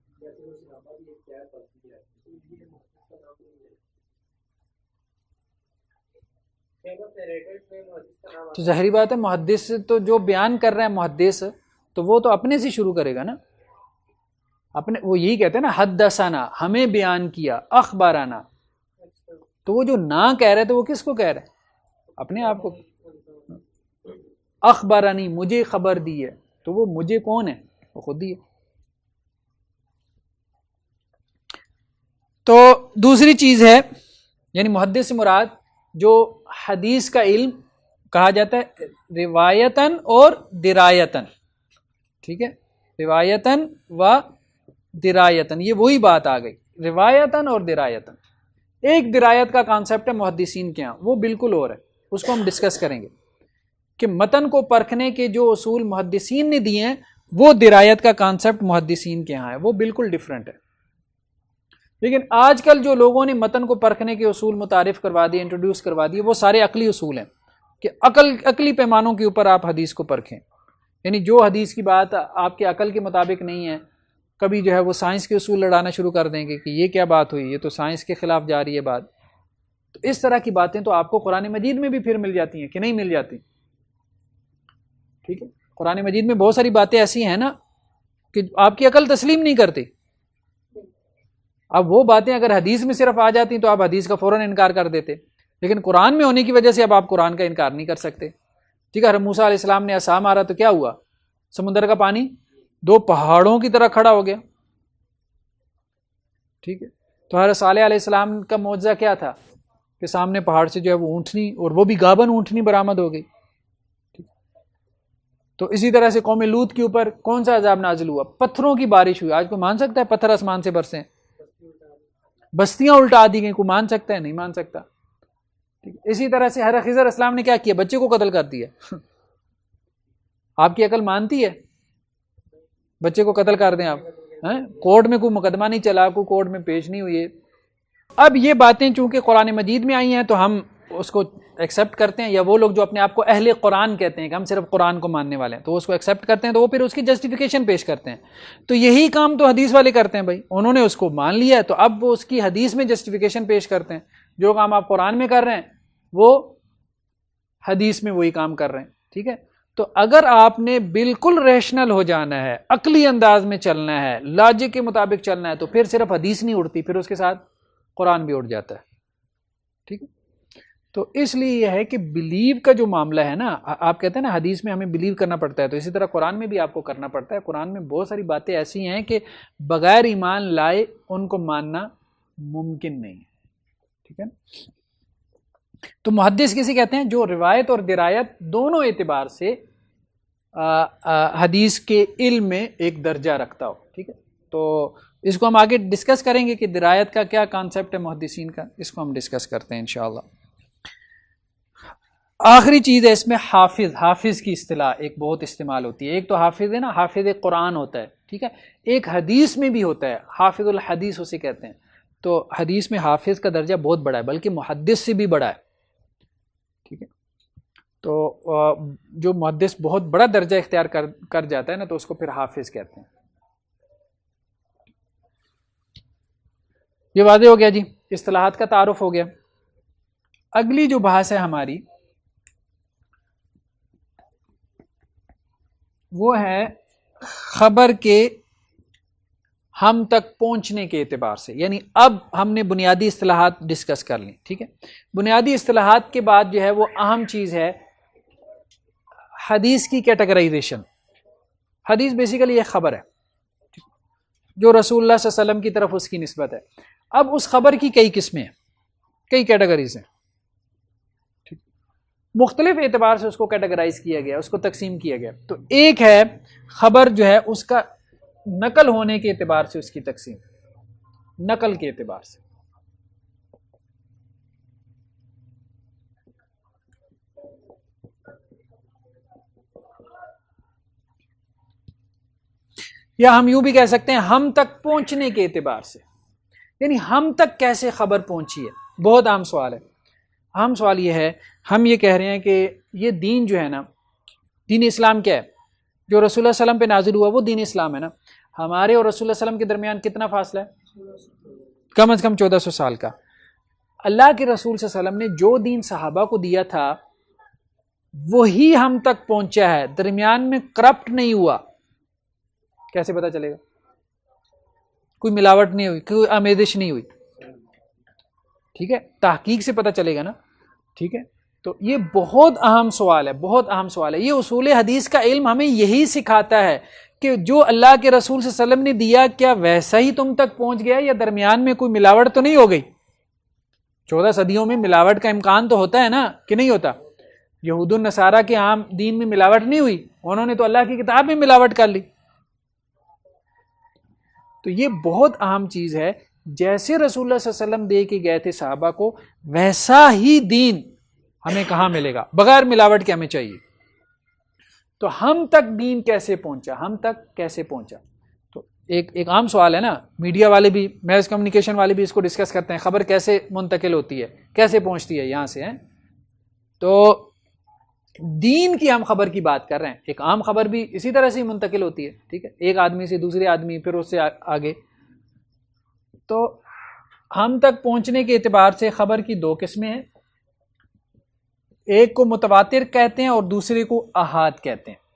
Speaker 1: تو ظاہری بات ہے محدث تو جو بیان کر رہا ہے محدث، تو وہ تو اپنے سے شروع کرے گا نا. اپنے، وہ یہی کہتے ہیں نا حدثنا، ہمیں بیان کیا، اخبارنا. تو وہ جو نہ کہہ رہے تو وہ کس کو کہہ رہے؟ اپنے آپ کو. اخبارانی، مجھے خبر دی ہے، تو وہ مجھے کون ہے؟ وہ خود ہی ہے. تو دوسری چیز ہے، یعنی محدث سے مراد جو حدیث کا علم کہا جاتا ہے روایتاً اور درایتاً. ٹھیک ہے، روایتاً و درایتاً، یہ وہی بات آ گئی، روایتاً اور درایتاً. ایک درایت کا کانسیپٹ ہے محدثین کے ہاں، وہ بالکل اور ہے، اس کو ہم ڈسکس کریں گے. کہ متن کو پرکھنے کے جو اصول محدثین نے دیے ہیں وہ درایت کا کانسیپٹ محدثین کے ہاں ہے، وہ بالکل ڈیفرنٹ ہے. لیکن آج کل جو لوگوں نے متن کو پرکھنے کے اصول متعارف کروا دیے، انٹروڈیوس کروا دیے، وہ سارے عقلی اصول ہیں کہ عقلی پیمانوں کے اوپر آپ حدیث کو پرکھیں. یعنی جو حدیث کی بات آپ کے عقل کے مطابق نہیں ہے، کبھی جو ہے وہ سائنس کے اصول لڑانا شروع کر دیں گے کہ یہ کیا بات ہوئی، یہ تو سائنس کے خلاف جا رہی ہے بات. تو اس طرح کی باتیں تو آپ کو قرآن مجید میں بھی پھر مل جاتی ہیں کہ نہیں مل جاتی. ٹھیک ہے، قرآن مجید میں بہت ساری باتیں ایسی ہیں نا کہ آپ کی عقل تسلیم نہیں کرتی. اب وہ باتیں اگر حدیث میں صرف آ جاتی تو آپ حدیث کا فوراً انکار کر دیتے، لیکن قرآن میں ہونے کی وجہ سے اب آپ قرآن کا انکار نہیں کر سکتے. ٹھیک ہے، موسیٰ علیہ السلام نے عصا مارا تو کیا ہوا؟ سمندر کا پانی 2 پہاڑوں کی طرح کھڑا ہو گیا. ٹھیک ہے، تو حضرت صالح علیہ السلام کا معجزہ کیا تھا کہ سامنے پہاڑ سے جو ہے وہ اونٹنی، اور وہ بھی گابن اونٹنی برآمد ہو گئی. تو اسی طرح سے قوم لوط کے اوپر کون سا عذاب نازل ہوا؟ پتھروں کی بارش ہوئی. آج کوئی مان سکتا ہے پتھر آسمان سے برسیں؟ بستیاں الٹا دی گئیں. کوئی مان سکتا ہے؟ نہیں مان سکتا. اسی طرح سے حضرت خضر اسلام نے کیا کیا؟ بچے کو قتل کر دیا. آپ کی عقل مانتی ہے بچے کو قتل کر دیں آپ؟ کورٹ میں کوئی مقدمہ نہیں چلا، کوئی کورٹ میں پیش نہیں ہوئی. اب یہ باتیں چونکہ قرآن مجید میں آئی ہیں تو ہم اس کو ایکسیپٹ کرتے ہیں، یا وہ لوگ جو اپنے آپ کو اہل قرآن کہتے ہیں کہ ہم صرف قرآن کو ماننے والے ہیں تو اس کو ایکسیپٹ کرتے ہیں، تو وہ پھر اس کی جسٹیفیکیشن پیش کرتے ہیں. تو یہی کام تو حدیث والے کرتے ہیں بھائی. انہوں نے اس کو مان لیا تو اب وہ اس کی حدیث میں جسٹیفیکیشن پیش کرتے ہیں. جو کام آپ قرآن میں کر رہے ہیں وہ حدیث میں وہی کام کر رہے ہیں. ٹھیک ہے، تو اگر آپ نے بالکل ریشنل ہو جانا ہے، عقلی انداز میں چلنا ہے، لاجک کے مطابق چلنا ہے، تو پھر صرف حدیث نہیں اڑتی، پھر اس کے ساتھ قرآن بھی اڑ جاتا ہے. ٹھیک ہے، تو اس لیے یہ ہے کہ بلیو کا جو معاملہ ہے نا، آپ کہتے ہیں نا حدیث میں ہمیں بلیو کرنا پڑتا ہے، تو اسی طرح قرآن میں بھی آپ کو کرنا پڑتا ہے. قرآن میں بہت ساری باتیں ایسی ہیں کہ بغیر ایمان لائے ان کو ماننا ممکن نہیں ہے. ٹھیک ہے، تو محدث کسی کہتے ہیں جو روایت اور درایت دونوں اعتبار سے حدیث کے علم میں ایک درجہ رکھتا ہو. ٹھیک ہے، تو اس کو ہم آگے ڈسکس کریں گے کہ درایت کا کیا کانسیپٹ ہے محدثین کا، اس کو ہم ڈسکس کرتے ہیں انشاءاللہ. آخری چیز ہے اس میں حافظ. حافظ کی اصطلاح ایک بہت استعمال ہوتی ہے. ایک تو حافظ ہے نا، حافظ قرآن ہوتا ہے. ٹھیک ہے، ایک حدیث میں بھی ہوتا ہے، حافظ الحدیث اسے کہتے ہیں. تو حدیث میں حافظ کا درجہ بہت بڑا ہے، بلکہ محدث سے بھی بڑا ہے. ٹھیک ہے، تو جو محدث بہت بڑا درجہ اختیار کر جاتا ہے نا تو اس کو پھر حافظ کہتے ہیں. یہ واضح ہو گیا جی، اصطلاحات کا تعارف ہو گیا. اگلی جو بحث ہے ہماری وہ ہے خبر کے ہم تک پہنچنے کے اعتبار سے. یعنی اب ہم نے بنیادی اصطلاحات ڈسکس کر لیں. ٹھیک ہے، بنیادی اصطلاحات کے بعد جو ہے وہ اہم چیز ہے حدیث کی کیٹیگرائزیشن. حدیث بیسیکلی یہ خبر ہے جو رسول اللہ صلی اللہ علیہ وسلم کی طرف اس کی نسبت ہے. اب اس خبر کی کئی قسمیں ہیں، کئی کیٹیگریز ہیں. مختلف اعتبار سے اس کو کیٹیگرائز کیا گیا، اس کو تقسیم کیا گیا. تو ایک ہے خبر جو ہے اس کا نقل ہونے کے اعتبار سے اس کی تقسیم، نقل کے اعتبار سے. یا ہم یوں بھی کہہ سکتے ہیں ہم تک پہنچنے کے اعتبار سے. یعنی ہم تک کیسے خبر پہنچی ہے، بہت اہم سوال ہے. اہم سوال یہ ہے، ہم یہ کہہ رہے ہیں کہ یہ دین جو ہے نا، دین اسلام کیا ہے؟ جو رسول اللہ صلی اللہ علیہ وسلم پہ نازل ہوا وہ دین اسلام ہے نا. ہمارے اور رسول اللہ صلی اللہ علیہ وسلم کے درمیان کتنا فاصلہ ہے؟ کم از کم 1400 سال کا. اللہ کے رسول صلی اللہ علیہ وسلم نے جو دین صحابہ کو دیا تھا وہی ہم تک پہنچا ہے، درمیان میں کرپٹ نہیں ہوا. کیسے پتا چلے گا؟ کوئی ملاوٹ نہیں ہوئی، کوئی آمیزش نہیں ہوئی. ٹھیک ہے، تحقیق سے پتا چلے گا نا. ٹھیک ہے، تو یہ بہت اہم سوال ہے، بہت اہم سوال ہے. یہ اصول حدیث کا علم ہمیں یہی سکھاتا ہے کہ جو اللہ کے رسول صلی اللہ علیہ وسلم نے دیا کیا ویسا ہی تم تک پہنچ گیا، یا درمیان میں کوئی ملاوٹ تو نہیں ہو گئی. 14 صدیوں میں ملاوٹ کا امکان تو ہوتا ہے نا کہ نہیں ہوتا. یہود النصارہ کے عام دین میں ملاوٹ نہیں ہوئی، انہوں نے تو اللہ کی کتاب میں ملاوٹ کر لی. تو یہ بہت اہم چیز ہے. جیسے رسول اللہ صلی اللہ علیہ وسلم دے کے گئے تھے صحابہ کو، ویسا ہی دین ہمیں کہاں ملے گا بغیر ملاوٹ کے؟ ہمیں چاہیے. تو ہم تک دین کیسے پہنچا, ہم تک کیسے پہنچا. تو ایک عام سوال ہے نا, میڈیا والے بھی, میس کمیونیکیشن والے بھی اس کو ڈسکس کرتے ہیں, خبر کیسے منتقل ہوتی ہے, کیسے پہنچتی ہے یہاں سے ہیں. تو دین کی ہم خبر کی بات کر رہے ہیں, ایک عام خبر بھی اسی طرح سے منتقل ہوتی ہے, ٹھیک ہے, ایک آدمی سے دوسرے آدمی, پھر اس سے آگے. تو ہم تک پہنچنے کے اعتبار سے خبر کی دو قسمیں ہیں, ایک کو متواتر کہتے ہیں اور دوسرے کو احاد کہتے ہیں.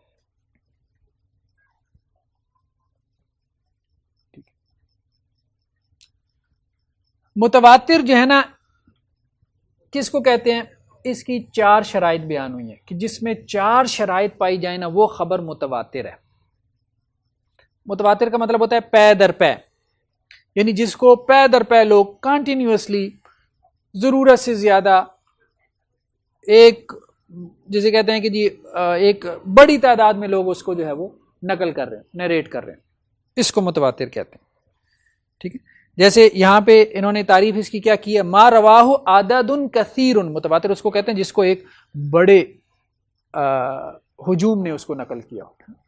Speaker 1: متواتر جو ہے نا کس کو کہتے ہیں, اس کی 4 شرائط بیان ہوئی ہیں کہ جس میں 4 شرائط پائی جائیں نا وہ خبر متواتر ہے. متواتر کا مطلب ہوتا ہے پے در پے, یعنی جس کو پے در پے لوگ کنٹینیوسلی ضرورت سے زیادہ ایک جسے کہتے ہیں کہ جی ایک بڑی تعداد میں لوگ اس کو جو ہے وہ نقل کر رہے ہیں, نیریٹ کر رہے ہیں, اس کو متواتر کہتے ہیں. ٹھیک ہے, جیسے یہاں پہ انہوں نے تعریف اس کی کیا کی ہے, ما رواہ عدد کثیر, متواتر اس کو کہتے ہیں جس کو ایک بڑے ہجوم نے اس کو نقل کیا.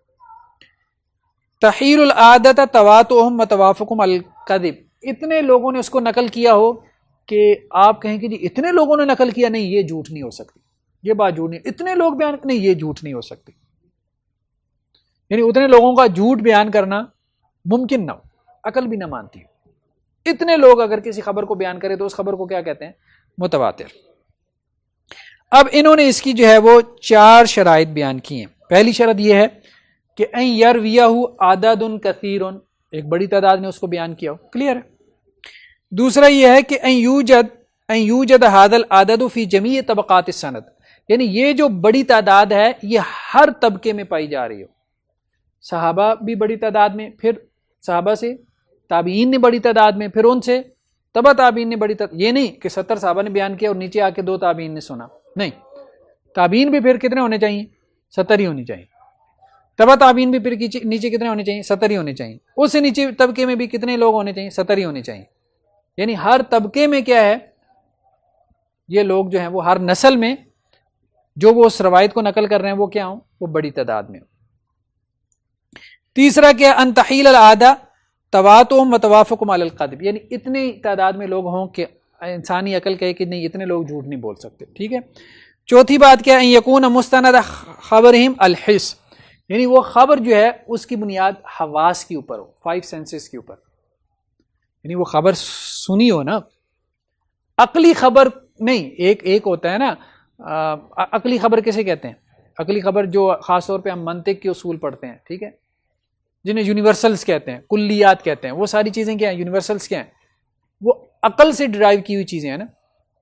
Speaker 1: تحیر العادت تواتؤہم وتوافقہم الکذب, اتنے لوگوں نے اس کو نقل کیا ہو کہ آپ کہیں کہ جی اتنے لوگوں نے نقل کیا, نہیں یہ جھوٹ نہیں ہو سکتی, یہ بات جھوٹ نہیں, اتنے لوگ بیان, نہیں یہ جھوٹ نہیں ہو سکتی. یعنی اتنے لوگوں کا جھوٹ بیان کرنا ممکن نہ ہو, عقل بھی نہ مانتی ہو. اتنے لوگ اگر کسی خبر کو بیان کرے تو اس خبر کو کیا کہتے ہیں, متواتر. اب انہوں نے اس کی جو ہے وہ 4 شرائط بیان کی ہیں. پہلی شرط یہ ہے کہ ان یرویہ عدد کثیر, ایک بڑی تعداد نے اس کو بیان کیا ہو, کلیئر ہے. دوسرا یہ ہے کہ ان یوجد ھذا العدد فی جمیع طبقات السند, یعنی یہ جو بڑی تعداد ہے یہ ہر طبقے میں پائی جا رہی ہو. صحابہ بھی بڑی تعداد میں, پھر صحابہ سے تابعین نے بڑی تعداد میں, پھر ان سے تبع تابعین نے بڑی تعداد. یہ نہیں کہ 70 صحابہ نے بیان کیا اور نیچے آ کے 2 تابعین نے سنا, نہیں, تابعین بھی پھر کتنے ہونے چاہیے, 70 ہی ہونی چاہیے. تبع تابعین بھی پھر نیچے کتنے ہونے چاہیے, 70 ہی ہونے چاہیے. اس سے نیچے طبقے میں بھی کتنے لوگ ہونے چاہیے, 70 ہی ہونے چاہیے. یعنی ہر طبقے میں کیا ہے, یہ لوگ جو ہیں وہ ہر نسل میں جو وہ اس روایت کو نقل کر رہے ہیں وہ کیا ہوں, وہ بڑی تعداد میں ہوں. تیسرا کیا, ان تحیل العادہ تواتؤہم وتوافقہم علی الکذب, یعنی اتنی تعداد میں لوگ ہوں کہ انسانی عقل کہے کہ نہیں اتنے لوگ جھوٹ نہیں بول سکتے. ٹھیک ہے. چوتھی بات کیا, ان یکون مستند خبرہم الحس, یعنی وہ خبر جو ہے اس کی بنیاد حواس کے اوپر ہو, 5 سینسز کے اوپر, یعنی وہ خبر سنی ہو نا, عقلی خبر نہیں. ایک ہوتا ہے نا عقلی خبر کیسے کہتے ہیں, عقلی خبر جو خاص طور پہ ہم منطق کے اصول پڑھتے ہیں, ٹھیک ہے, جنہیں یونیورسلز کہتے ہیں, کلیات کہتے ہیں, وہ ساری چیزیں کیا ہیں, یونیورسلز کیا ہیں, وہ عقل سے ڈرائیو کی ہوئی چیزیں ہیں نا.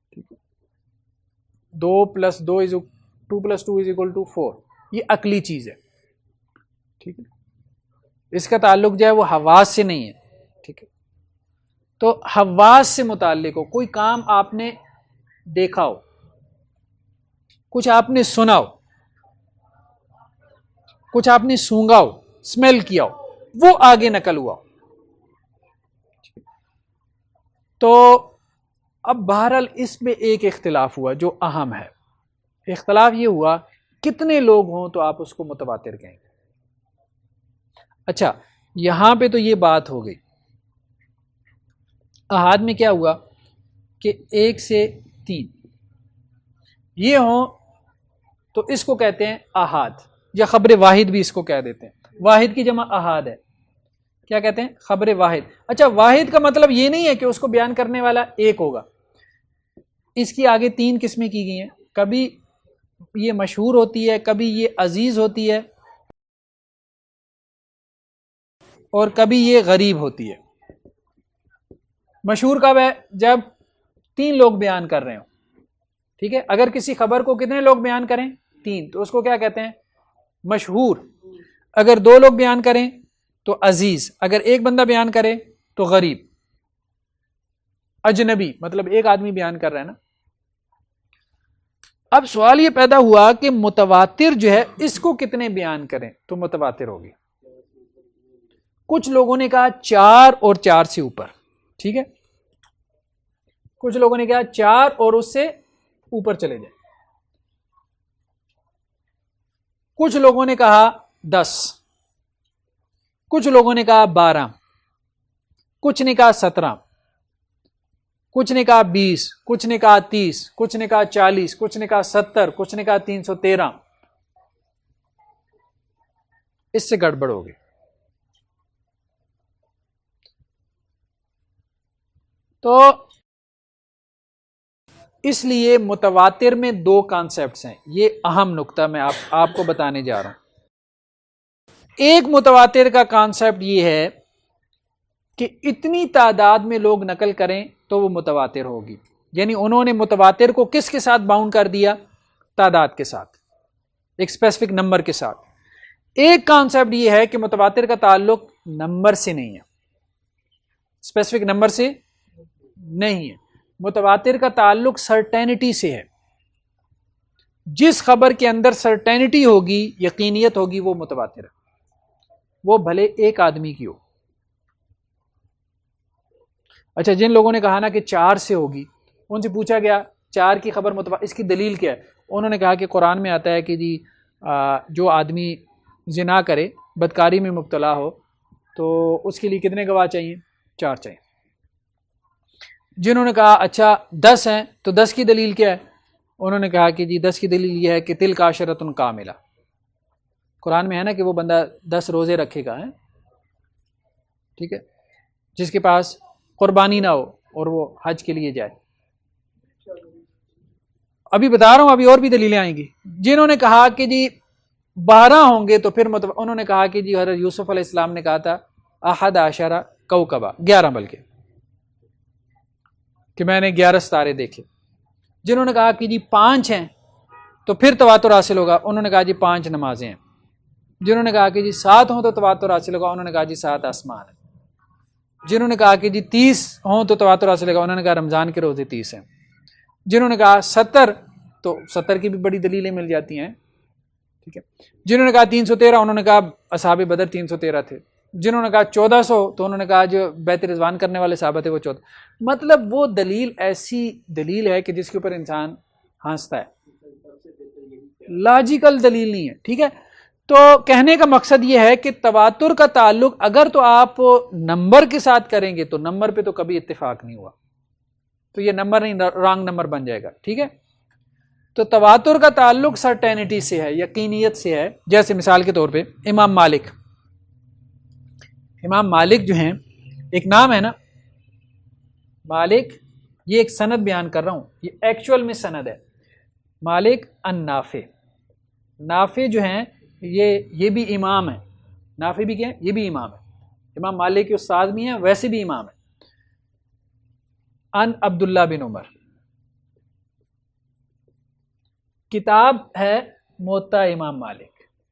Speaker 1: 2+2=4, یہ عقلی چیز ہے. ٹھیک ہے, اس کا تعلق جو ہے وہ حواس سے نہیں ہے. ٹھیک ہے, تو حواس سے متعلق ہو, کوئی کام آپ نے دیکھا ہو, کچھ آپ نے سنا ہو, کچھ آپ نے سونگا ہو, اسمیل کیا ہو, وہ آگے نقل ہوا. تو اب بہرحال اس میں ایک اختلاف ہوا جو اہم ہے. اختلاف یہ ہوا کتنے لوگ ہوں تو آپ اس کو متواتر کہیں گے. اچھا, یہاں پہ تو یہ بات ہو گئی. احاد میں کیا ہوا کہ 1 سے 3 یہ ہوں تو اس کو کہتے ہیں احاد, یا خبر واحد بھی اس کو کہہ دیتے ہیں. واحد کی جمع احاد ہے, کیا کہتے ہیں, خبر واحد. اچھا, واحد کا مطلب یہ نہیں ہے کہ اس کو بیان کرنے والا ایک ہوگا. اس کی آگے 3 قسمیں کی گئی ہیں. کبھی یہ مشہور ہوتی ہے, کبھی یہ عزیز ہوتی ہے, اور کبھی یہ غریب ہوتی ہے. مشہور کب ہے, جب 3 لوگ بیان کر رہے ہوں. ٹھیک ہے, اگر کسی خبر کو کتنے لوگ بیان کریں, 3, تو اس کو کیا کہتے ہیں, مشہور. اگر 2 لوگ بیان کریں تو عزیز, اگر ایک بندہ بیان کرے تو غریب. اجنبی مطلب ایک آدمی بیان کر رہا ہے نا. اب سوال یہ پیدا ہوا کہ متواتر جو ہے اس کو کتنے بیان کریں تو متواتر ہوگی. کچھ لوگوں نے کہا 4 اور 4 سے اوپر. ٹھیک ہے, کچھ لوگوں نے کہا 4 اور اس سے اوپر چلے جائیں. کچھ لوگوں نے کہا 10، کچھ لوگوں نے کہا 12، کچھ نے کہا 17، کچھ نے کہا 20، کچھ نے کہا 30، کچھ نے کہا 40، کچھ نے کہا 70، کچھ نے کہا 313۔ اس سے گڑبڑ ہو گئی۔ تو اس لیے متواتر میں 2 کانسیپٹس ہیں، یہ اہم نقطہ میں آپ کو بتانے جا رہا ہوں۔ ایک متواتر کا کانسیپٹ یہ ہے کہ اتنی تعداد میں لوگ نقل کریں تو وہ متواتر ہوگی، یعنی انہوں نے متواتر کو کس کے ساتھ باؤنڈ کر دیا؟ تعداد کے ساتھ، ایک اسپیسیفک نمبر کے ساتھ۔ ایک کانسیپٹ یہ ہے کہ متواتر کا تعلق نمبر سے نہیں ہے، اسپیسیفک نمبر سے نہیں ہے، متواتر کا تعلق سرٹینٹی سے ہے۔ جس خبر کے اندر سرٹینٹی ہوگی، یقینیت ہوگی، وہ متواتر ہے، وہ بھلے ایک آدمی کی ہو۔ اچھا، جن لوگوں نے کہا نا کہ 4 سے ہوگی، ان سے پوچھا گیا 4 کی خبر متواتر، اس کی دلیل کیا ہے؟ انہوں نے کہا کہ قرآن میں آتا ہے کہ جی جو آدمی زنا کرے، بدکاری میں مبتلا ہو، تو اس کے لیے کتنے گواہ چاہیے؟ 4 چاہیے۔ جنہوں نے کہا اچھا 10 ہیں تو 10 کی دلیل کیا ہے؟ انہوں نے کہا کہ جی 10 کی دلیل یہ ہے کہ تلک عشرۃ کاملہ، قرآن میں ہے نا کہ وہ بندہ 10 روزے رکھے گا، ٹھیک ہے، جس کے پاس قربانی نہ ہو اور وہ حج کے لیے جائے۔ ابھی بتا رہا ہوں، ابھی اور بھی دلیلیں آئیں گی۔ جنہوں نے کہا کہ جی 12 ہوں گے تو پھر انہوں نے کہا کہ جی حضرت یوسف علیہ السلام نے کہا تھا 11 کوکبہ، 11 بلکہ، کہ میں نے 11 ستارے دیکھے۔ جنہوں نے کہا کہ جی 5 ہیں تو پھر تواتر حاصل ہوگا، انہوں نے کہا جی 5 نمازیں ہیں۔ جنہوں نے کہا کہ جی 7 ہوں تو تواتر حاصل ہوگا، انہوں نے کہا جی 7 آسمان ہیں۔ جنہوں نے کہا کہ جی 30 ہوں تو تواتر حاصل ہوگا، انہوں نے کہا رمضان کے روزے 30 ہیں۔ جنہوں نے کہا 70 تو 70 کی بھی بڑی دلیلیں مل جاتی ہیں، ٹھیک ہے۔ جنہوں نے کہا 313، انہوں نے کہا اصحاب بدر 313 تھے۔ جنہوں نے کہا 1400 تو انہوں نے کہا جو بیت رضوان کرنے والے صحابہ تھے وہ 14۔ مطلب وہ دلیل ایسی دلیل ہے کہ جس کے اوپر انسان ہنستا ہے، لاجیکل دلیل نہیں ہے، ٹھیک ہے۔ تو کہنے کا مقصد یہ ہے کہ تواتر کا تعلق اگر تو آپ نمبر کے ساتھ کریں گے تو نمبر پہ تو کبھی اتفاق نہیں ہوا، تو یہ نمبر نہیں، رانگ نمبر بن جائے گا، ٹھیک ہے۔ تو تواتر کا تعلق سرٹینٹی سے ہے، یقینیت سے ہے۔ جیسے مثال کے طور پہ امام مالک جو ہیں، ایک نام ہے نا مالک، یہ ایک سند بیان کر رہا ہوں، یہ ایکچول میں سند ہے۔ مالک النافع، نافع جو ہیں یہ بھی امام ہے، نافع بھی کیا ہے؟ یہ بھی امام ہے، امام مالک کے استاد بھی ہیں، ویسے بھی امام ہے۔ ان عبداللہ بن عمر، کتاب ہے موطا امام مالک،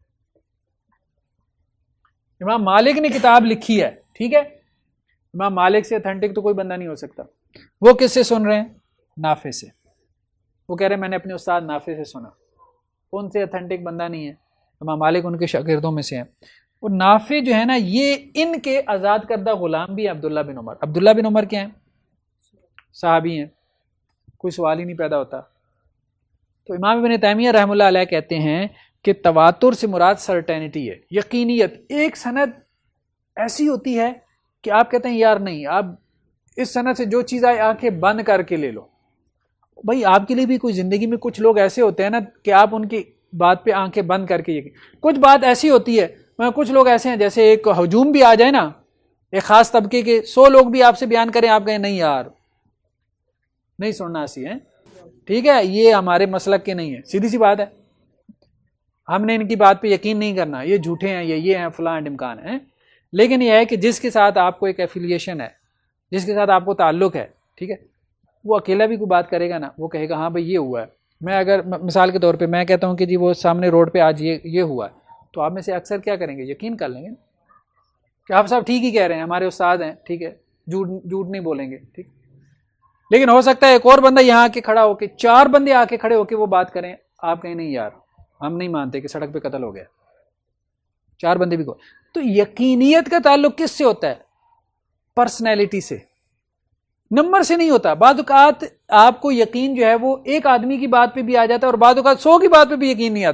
Speaker 1: امام مالک نے کتاب لکھی ہے، ٹھیک ہے۔ امام مالک سے اتھینٹک تو کوئی بندہ نہیں ہو سکتا۔ وہ کس سے سن رہے ہیں؟ نافع سے۔ وہ کہہ رہے ہیں میں نے اپنے استاد نافع سے سنا، ان سے اتھینٹک بندہ نہیں ہے، امام مالک ان کے شاگردوں میں سے ہیں۔ اور نافع جو ہے نا، یہ ان کے آزاد کردہ غلام بھی ہیں عبداللہ بن عمر۔ عبداللہ بن عمر کیا ہیں؟ صحابی ہیں، کوئی سوال ہی نہیں پیدا ہوتا۔ تو امام ابن تیمیہ رحمہ اللہ علیہ کہتے ہیں کہ تواتر سے مراد سرٹینٹی ہے، یقینیت۔ ایک سند ایسی ہوتی ہے کہ آپ کہتے ہیں یار نہیں، آپ اس سند سے جو چیز آئے آنکھیں بند کر کے لے لو۔ بھائی آپ کے لیے بھی کوئی زندگی میں کچھ لوگ ایسے ہوتے ہیں نا کہ آپ ان کی بات پہ آنکھیں بند کر کے یقین، کچھ بات ایسی ہوتی ہے، کچھ لوگ ایسے ہیں جیسے ایک ہجوم بھی آ جائے نا، ایک خاص طبقے کے 100 لوگ بھی آپ سے بیان کریں، آپ کہیں نہیں یار نہیں سننا اسی ہے، ٹھیک ہے، یہ ہمارے مسلک کے نہیں ہے، سیدھی سی بات ہے، ہم نے ان کی بات پہ یقین نہیں کرنا، یہ جھوٹے ہیں، یہ ہیں، فلاں امکان ہے۔ لیکن یہ ہے کہ جس کے ساتھ آپ کو ایک ایفیلیشن ہے، جس کے ساتھ آپ کو تعلق ہے، ٹھیک ہے، وہ اکیلا بھی کوئی بات کرے گا نا، وہ کہے گا ہاں بھائی یہ ہوا ہے۔ میں اگر مثال کے طور پہ میں کہتا ہوں کہ جی وہ سامنے روڈ پہ آج یہ ہوا ہے، تو آپ میں سے اکثر کیا کریں گے؟ یقین کر لیں گے کہ آپ صاحب ٹھیک ہی کہہ رہے ہیں، ہمارے استاد ہیں، ٹھیک ہے، جھوٹ نہیں بولیں گے، ٹھیک۔ لیکن ہو سکتا ہے ایک اور بندہ یہاں آ کے کھڑا ہو کے، 4 بندے آ کے کھڑے ہو کے وہ بات کریں، آپ کہیں نہیں یار ہم نہیں مانتے کہ سڑک پہ قتل ہو گیا، 4 بندے بھی کو۔ تو یقینیت کا تعلق کس سے ہوتا ہے؟ پرسنالٹی سے، نمبر سے نہیں ہوتا۔ بعض اوقات آپ کو یقین جو ہے وہ ایک آدمی کی بات پہ بھی آ جاتا ہے، اور بعض اوقات 100 کی بات پہ بھی یقین نہیں آتا،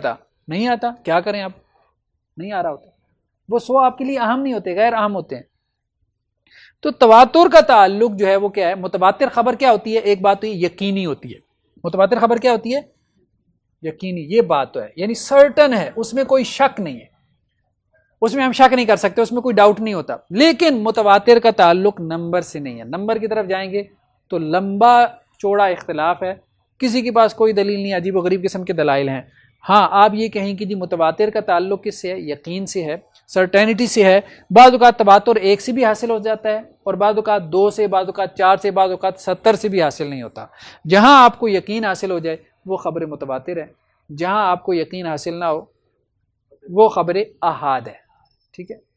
Speaker 1: نہیں آتا، کیا کریں آپ، نہیں آ رہا ہوتا، وہ 100 آپ کے لیے اہم نہیں ہوتے، غیر اہم ہوتے ہیں. تو تواتر کا تعلق جو ہے وہ کیا ہے، متواتر خبر کیا ہوتی ہے، ایک بات تو یہ یقینی ہوتی ہے، متواتر خبر کیا ہوتی ہے، یقینی، یہ بات تو ہے، یعنی سرٹن ہے، اس میں کوئی شک نہیں ہے، اس میں ہم شک نہیں کر سکتے، اس میں کوئی ڈاؤٹ نہیں ہوتا. لیکن متواتر کا تعلق نمبر سے نہیں ہے. نمبر کی طرف جائیں گے تو لمبا چوڑا اختلاف ہے، کسی کے پاس کوئی دلیل نہیں، عجیب و غریب قسم کے دلائل ہیں. ہاں آپ یہ کہیں کہ جی متواتر کا تعلق کس سے ہے، یقین سے ہے، سرٹینٹی سے ہے. بعض اوقات تواتر 1 سے بھی حاصل ہو جاتا ہے، اور بعض اوقات 2 سے، بعض اوقات 4 سے، بعض اوقات 70 سے بھی حاصل نہیں ہوتا. جہاں آپ کو یقین حاصل ہو جائے وہ خبر متواتر ہے، جہاں آپ کو یقین حاصل نہ ہو وہ خبر احاد ہے. ٹھیک ہے،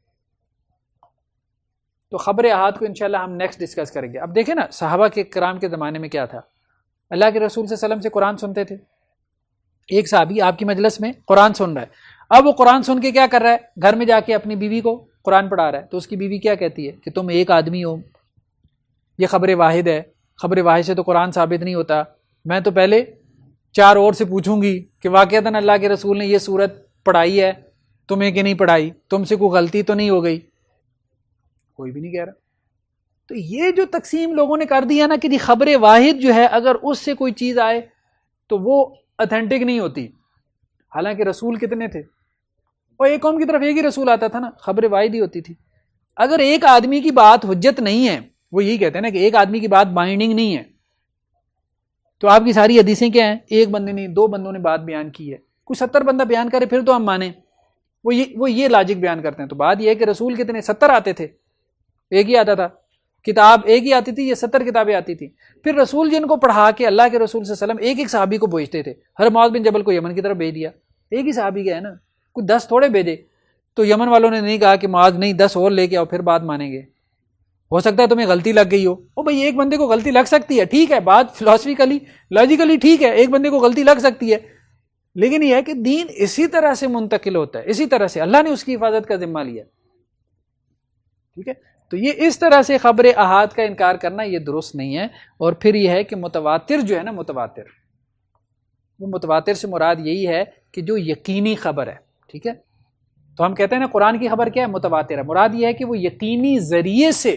Speaker 1: تو خبر احاد کو انشاءاللہ ہم نیکسٹ ڈسکس کریں گے. اب دیکھیں نا صحابہ کے کرام کے زمانے میں کیا تھا، اللہ کے رسول صلی اللہ علیہ وسلم سے قرآن سنتے تھے. ایک صحابی آپ کی مجلس میں قرآن سن رہا ہے، اب وہ قرآن سن کے کیا کر رہا ہے، گھر میں جا کے اپنی بیوی کو قرآن پڑھا رہا ہے. تو اس کی بیوی کیا کہتی ہے کہ تم ایک آدمی ہو، یہ خبر واحد ہے، خبر واحد سے تو قرآن ثابت نہیں ہوتا، میں تو پہلے 4 اور سے پوچھوں گی کہ واقعتاً اللہ کے رسول نے یہ سورت پڑھائی ہے تمہیں کہ نہیں پڑھائی، تم سے کوئی غلطی تو نہیں ہو گئی، کوئی بھی نہیں کہہ رہا. تو یہ جو تقسیم لوگوں نے کر دیا نا کہ جی خبر واحد جو ہے اگر اس سے کوئی چیز آئے تو وہ اتھینٹک نہیں ہوتی، حالانکہ رسول کتنے تھے، اور ایک قوم کی طرف ایک ہی رسول آتا تھا نا، خبر واحد ہی ہوتی تھی. اگر ایک آدمی کی بات حجت نہیں ہے، وہ یہی کہتے ہیں نا کہ ایک آدمی کی بات بائنڈنگ نہیں ہے، تو آپ کی ساری حدیثیں کیا ہیں، ایک بندے نے 2 بندوں نے بات بیان کی ہے، کوئی 70 بندہ بیان کرے پھر تو ہم مانیں. وہ یہ لاجک بیان کرتے ہیں. تو بات یہ ہے کہ رسول کتنے 70 آتے تھے، ایک ہی آتا تھا، کتاب ایک ہی آتی تھی، یہ 70 کتابیں آتی تھی. پھر رسول جن کو پڑھا کے اللہ کے رسول صلی اللہ علیہ وسلم ایک ایک صحابی کو بھیجتے تھے. ہر معاذ بن جبل کو یمن کی طرف بھیج دیا، ایک ہی صحابی کا ہے نا، کوئی 10 تھوڑے بھیجے. تو یمن والوں نے نہیں کہا کہ معاذ نہیں 10 اور لے کے آؤ پھر بات مانیں گے، ہو سکتا ہے تمہیں غلطی لگ گئی ہو. او بھائی ایک بندے کو غلطی لگ سکتی ہے، ٹھیک ہے، بات فلاسفیکلی لاجیکلی ٹھیک ہے، ایک بندے کو غلطی لگ سکتی ہے، لیکن یہ ہے کہ دین اسی طرح سے منتقل ہوتا ہے، اسی طرح سے اللہ نے اس کی حفاظت کا ذمہ لیا. ٹھیک ہے، تو یہ اس طرح سے خبر احاد کا انکار کرنا یہ درست نہیں ہے. اور پھر یہ ہے کہ متواتر جو ہے نا، متواتر، وہ متواتر سے مراد یہی ہے کہ جو یقینی خبر ہے. ٹھیک ہے، تو ہم کہتے ہیں نا قرآن کی خبر کیا ہے، متواتر ہے، مراد یہ ہے کہ وہ یقینی ذریعے سے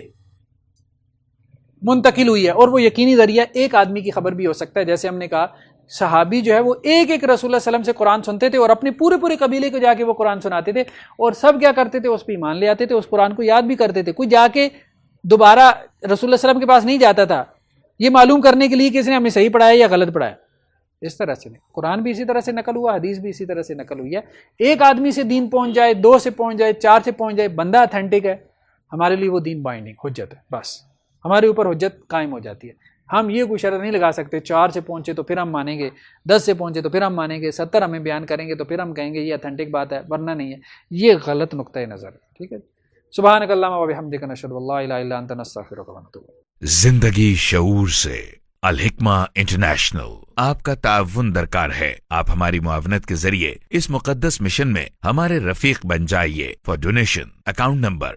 Speaker 1: منتقل ہوئی ہے. اور وہ یقینی ذریعہ ایک آدمی کی خبر بھی ہو سکتا ہے، جیسے ہم نے کہا صحابی جو ہے وہ ایک ایک رسول اللہ صلی اللہ علیہ وسلم سے قرآن سنتے تھے، اور اپنے پورے قبیلے کو جا کے وہ قرآن سناتے تھے، اور سب کیا کرتے تھے، اس پہ ایمان لے آتے تھے، اس قرآن کو یاد بھی کرتے تھے. کوئی جا کے دوبارہ رسول اللہ صلی اللہ علیہ وسلم کے پاس نہیں جاتا تھا یہ معلوم کرنے کے لیے کہ اس نے ہمیں صحیح پڑھایا یا غلط پڑھایا. اس طرح سے نہیں، قرآن بھی اسی طرح سے نقل ہوا، حدیث بھی اسی طرح سے نقل ہوئی ہے. ایک آدمی سے دین پہنچ جائے، 2 سے پہنچ جائے، 4 سے پہنچ جائے، بندہ اتھینٹک ہے، ہمارے لیے وہ دین بائنڈنگ حجت ہے، بس ہمارے اوپر حجت قائم ہو جاتی ہے. ہم یہ کوئی شرط نہیں لگا سکتے 4 سے پہنچے تو پھر ہم مانیں گے، 10 سے پہنچے تو پھر ہم مانیں گے، 70 ہمیں بیان کریں گے تو پھر ہم کہیں گے یہ اتھینٹک بات ہے، ورنہ نہیں ہے. یہ غلط نقطہ نظر ہے. ٹھیک ہے، سبحانک اللہم و بحمدک نشہد ان لا الہ الا انت نستغفرک و نتوب الیک.
Speaker 2: زندگی شعور سے الحکمہ انٹرنیشنل آپ کا تعاون درکار ہے. آپ ہماری معاونت کے ذریعے اس مقدس مشن میں ہمارے رفیق بن جائیے. For donation account number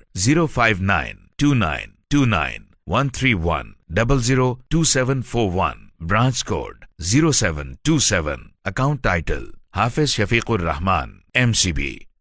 Speaker 2: 059292131002741 branch code 0727 account title Hafiz Shafiq Rahman MCB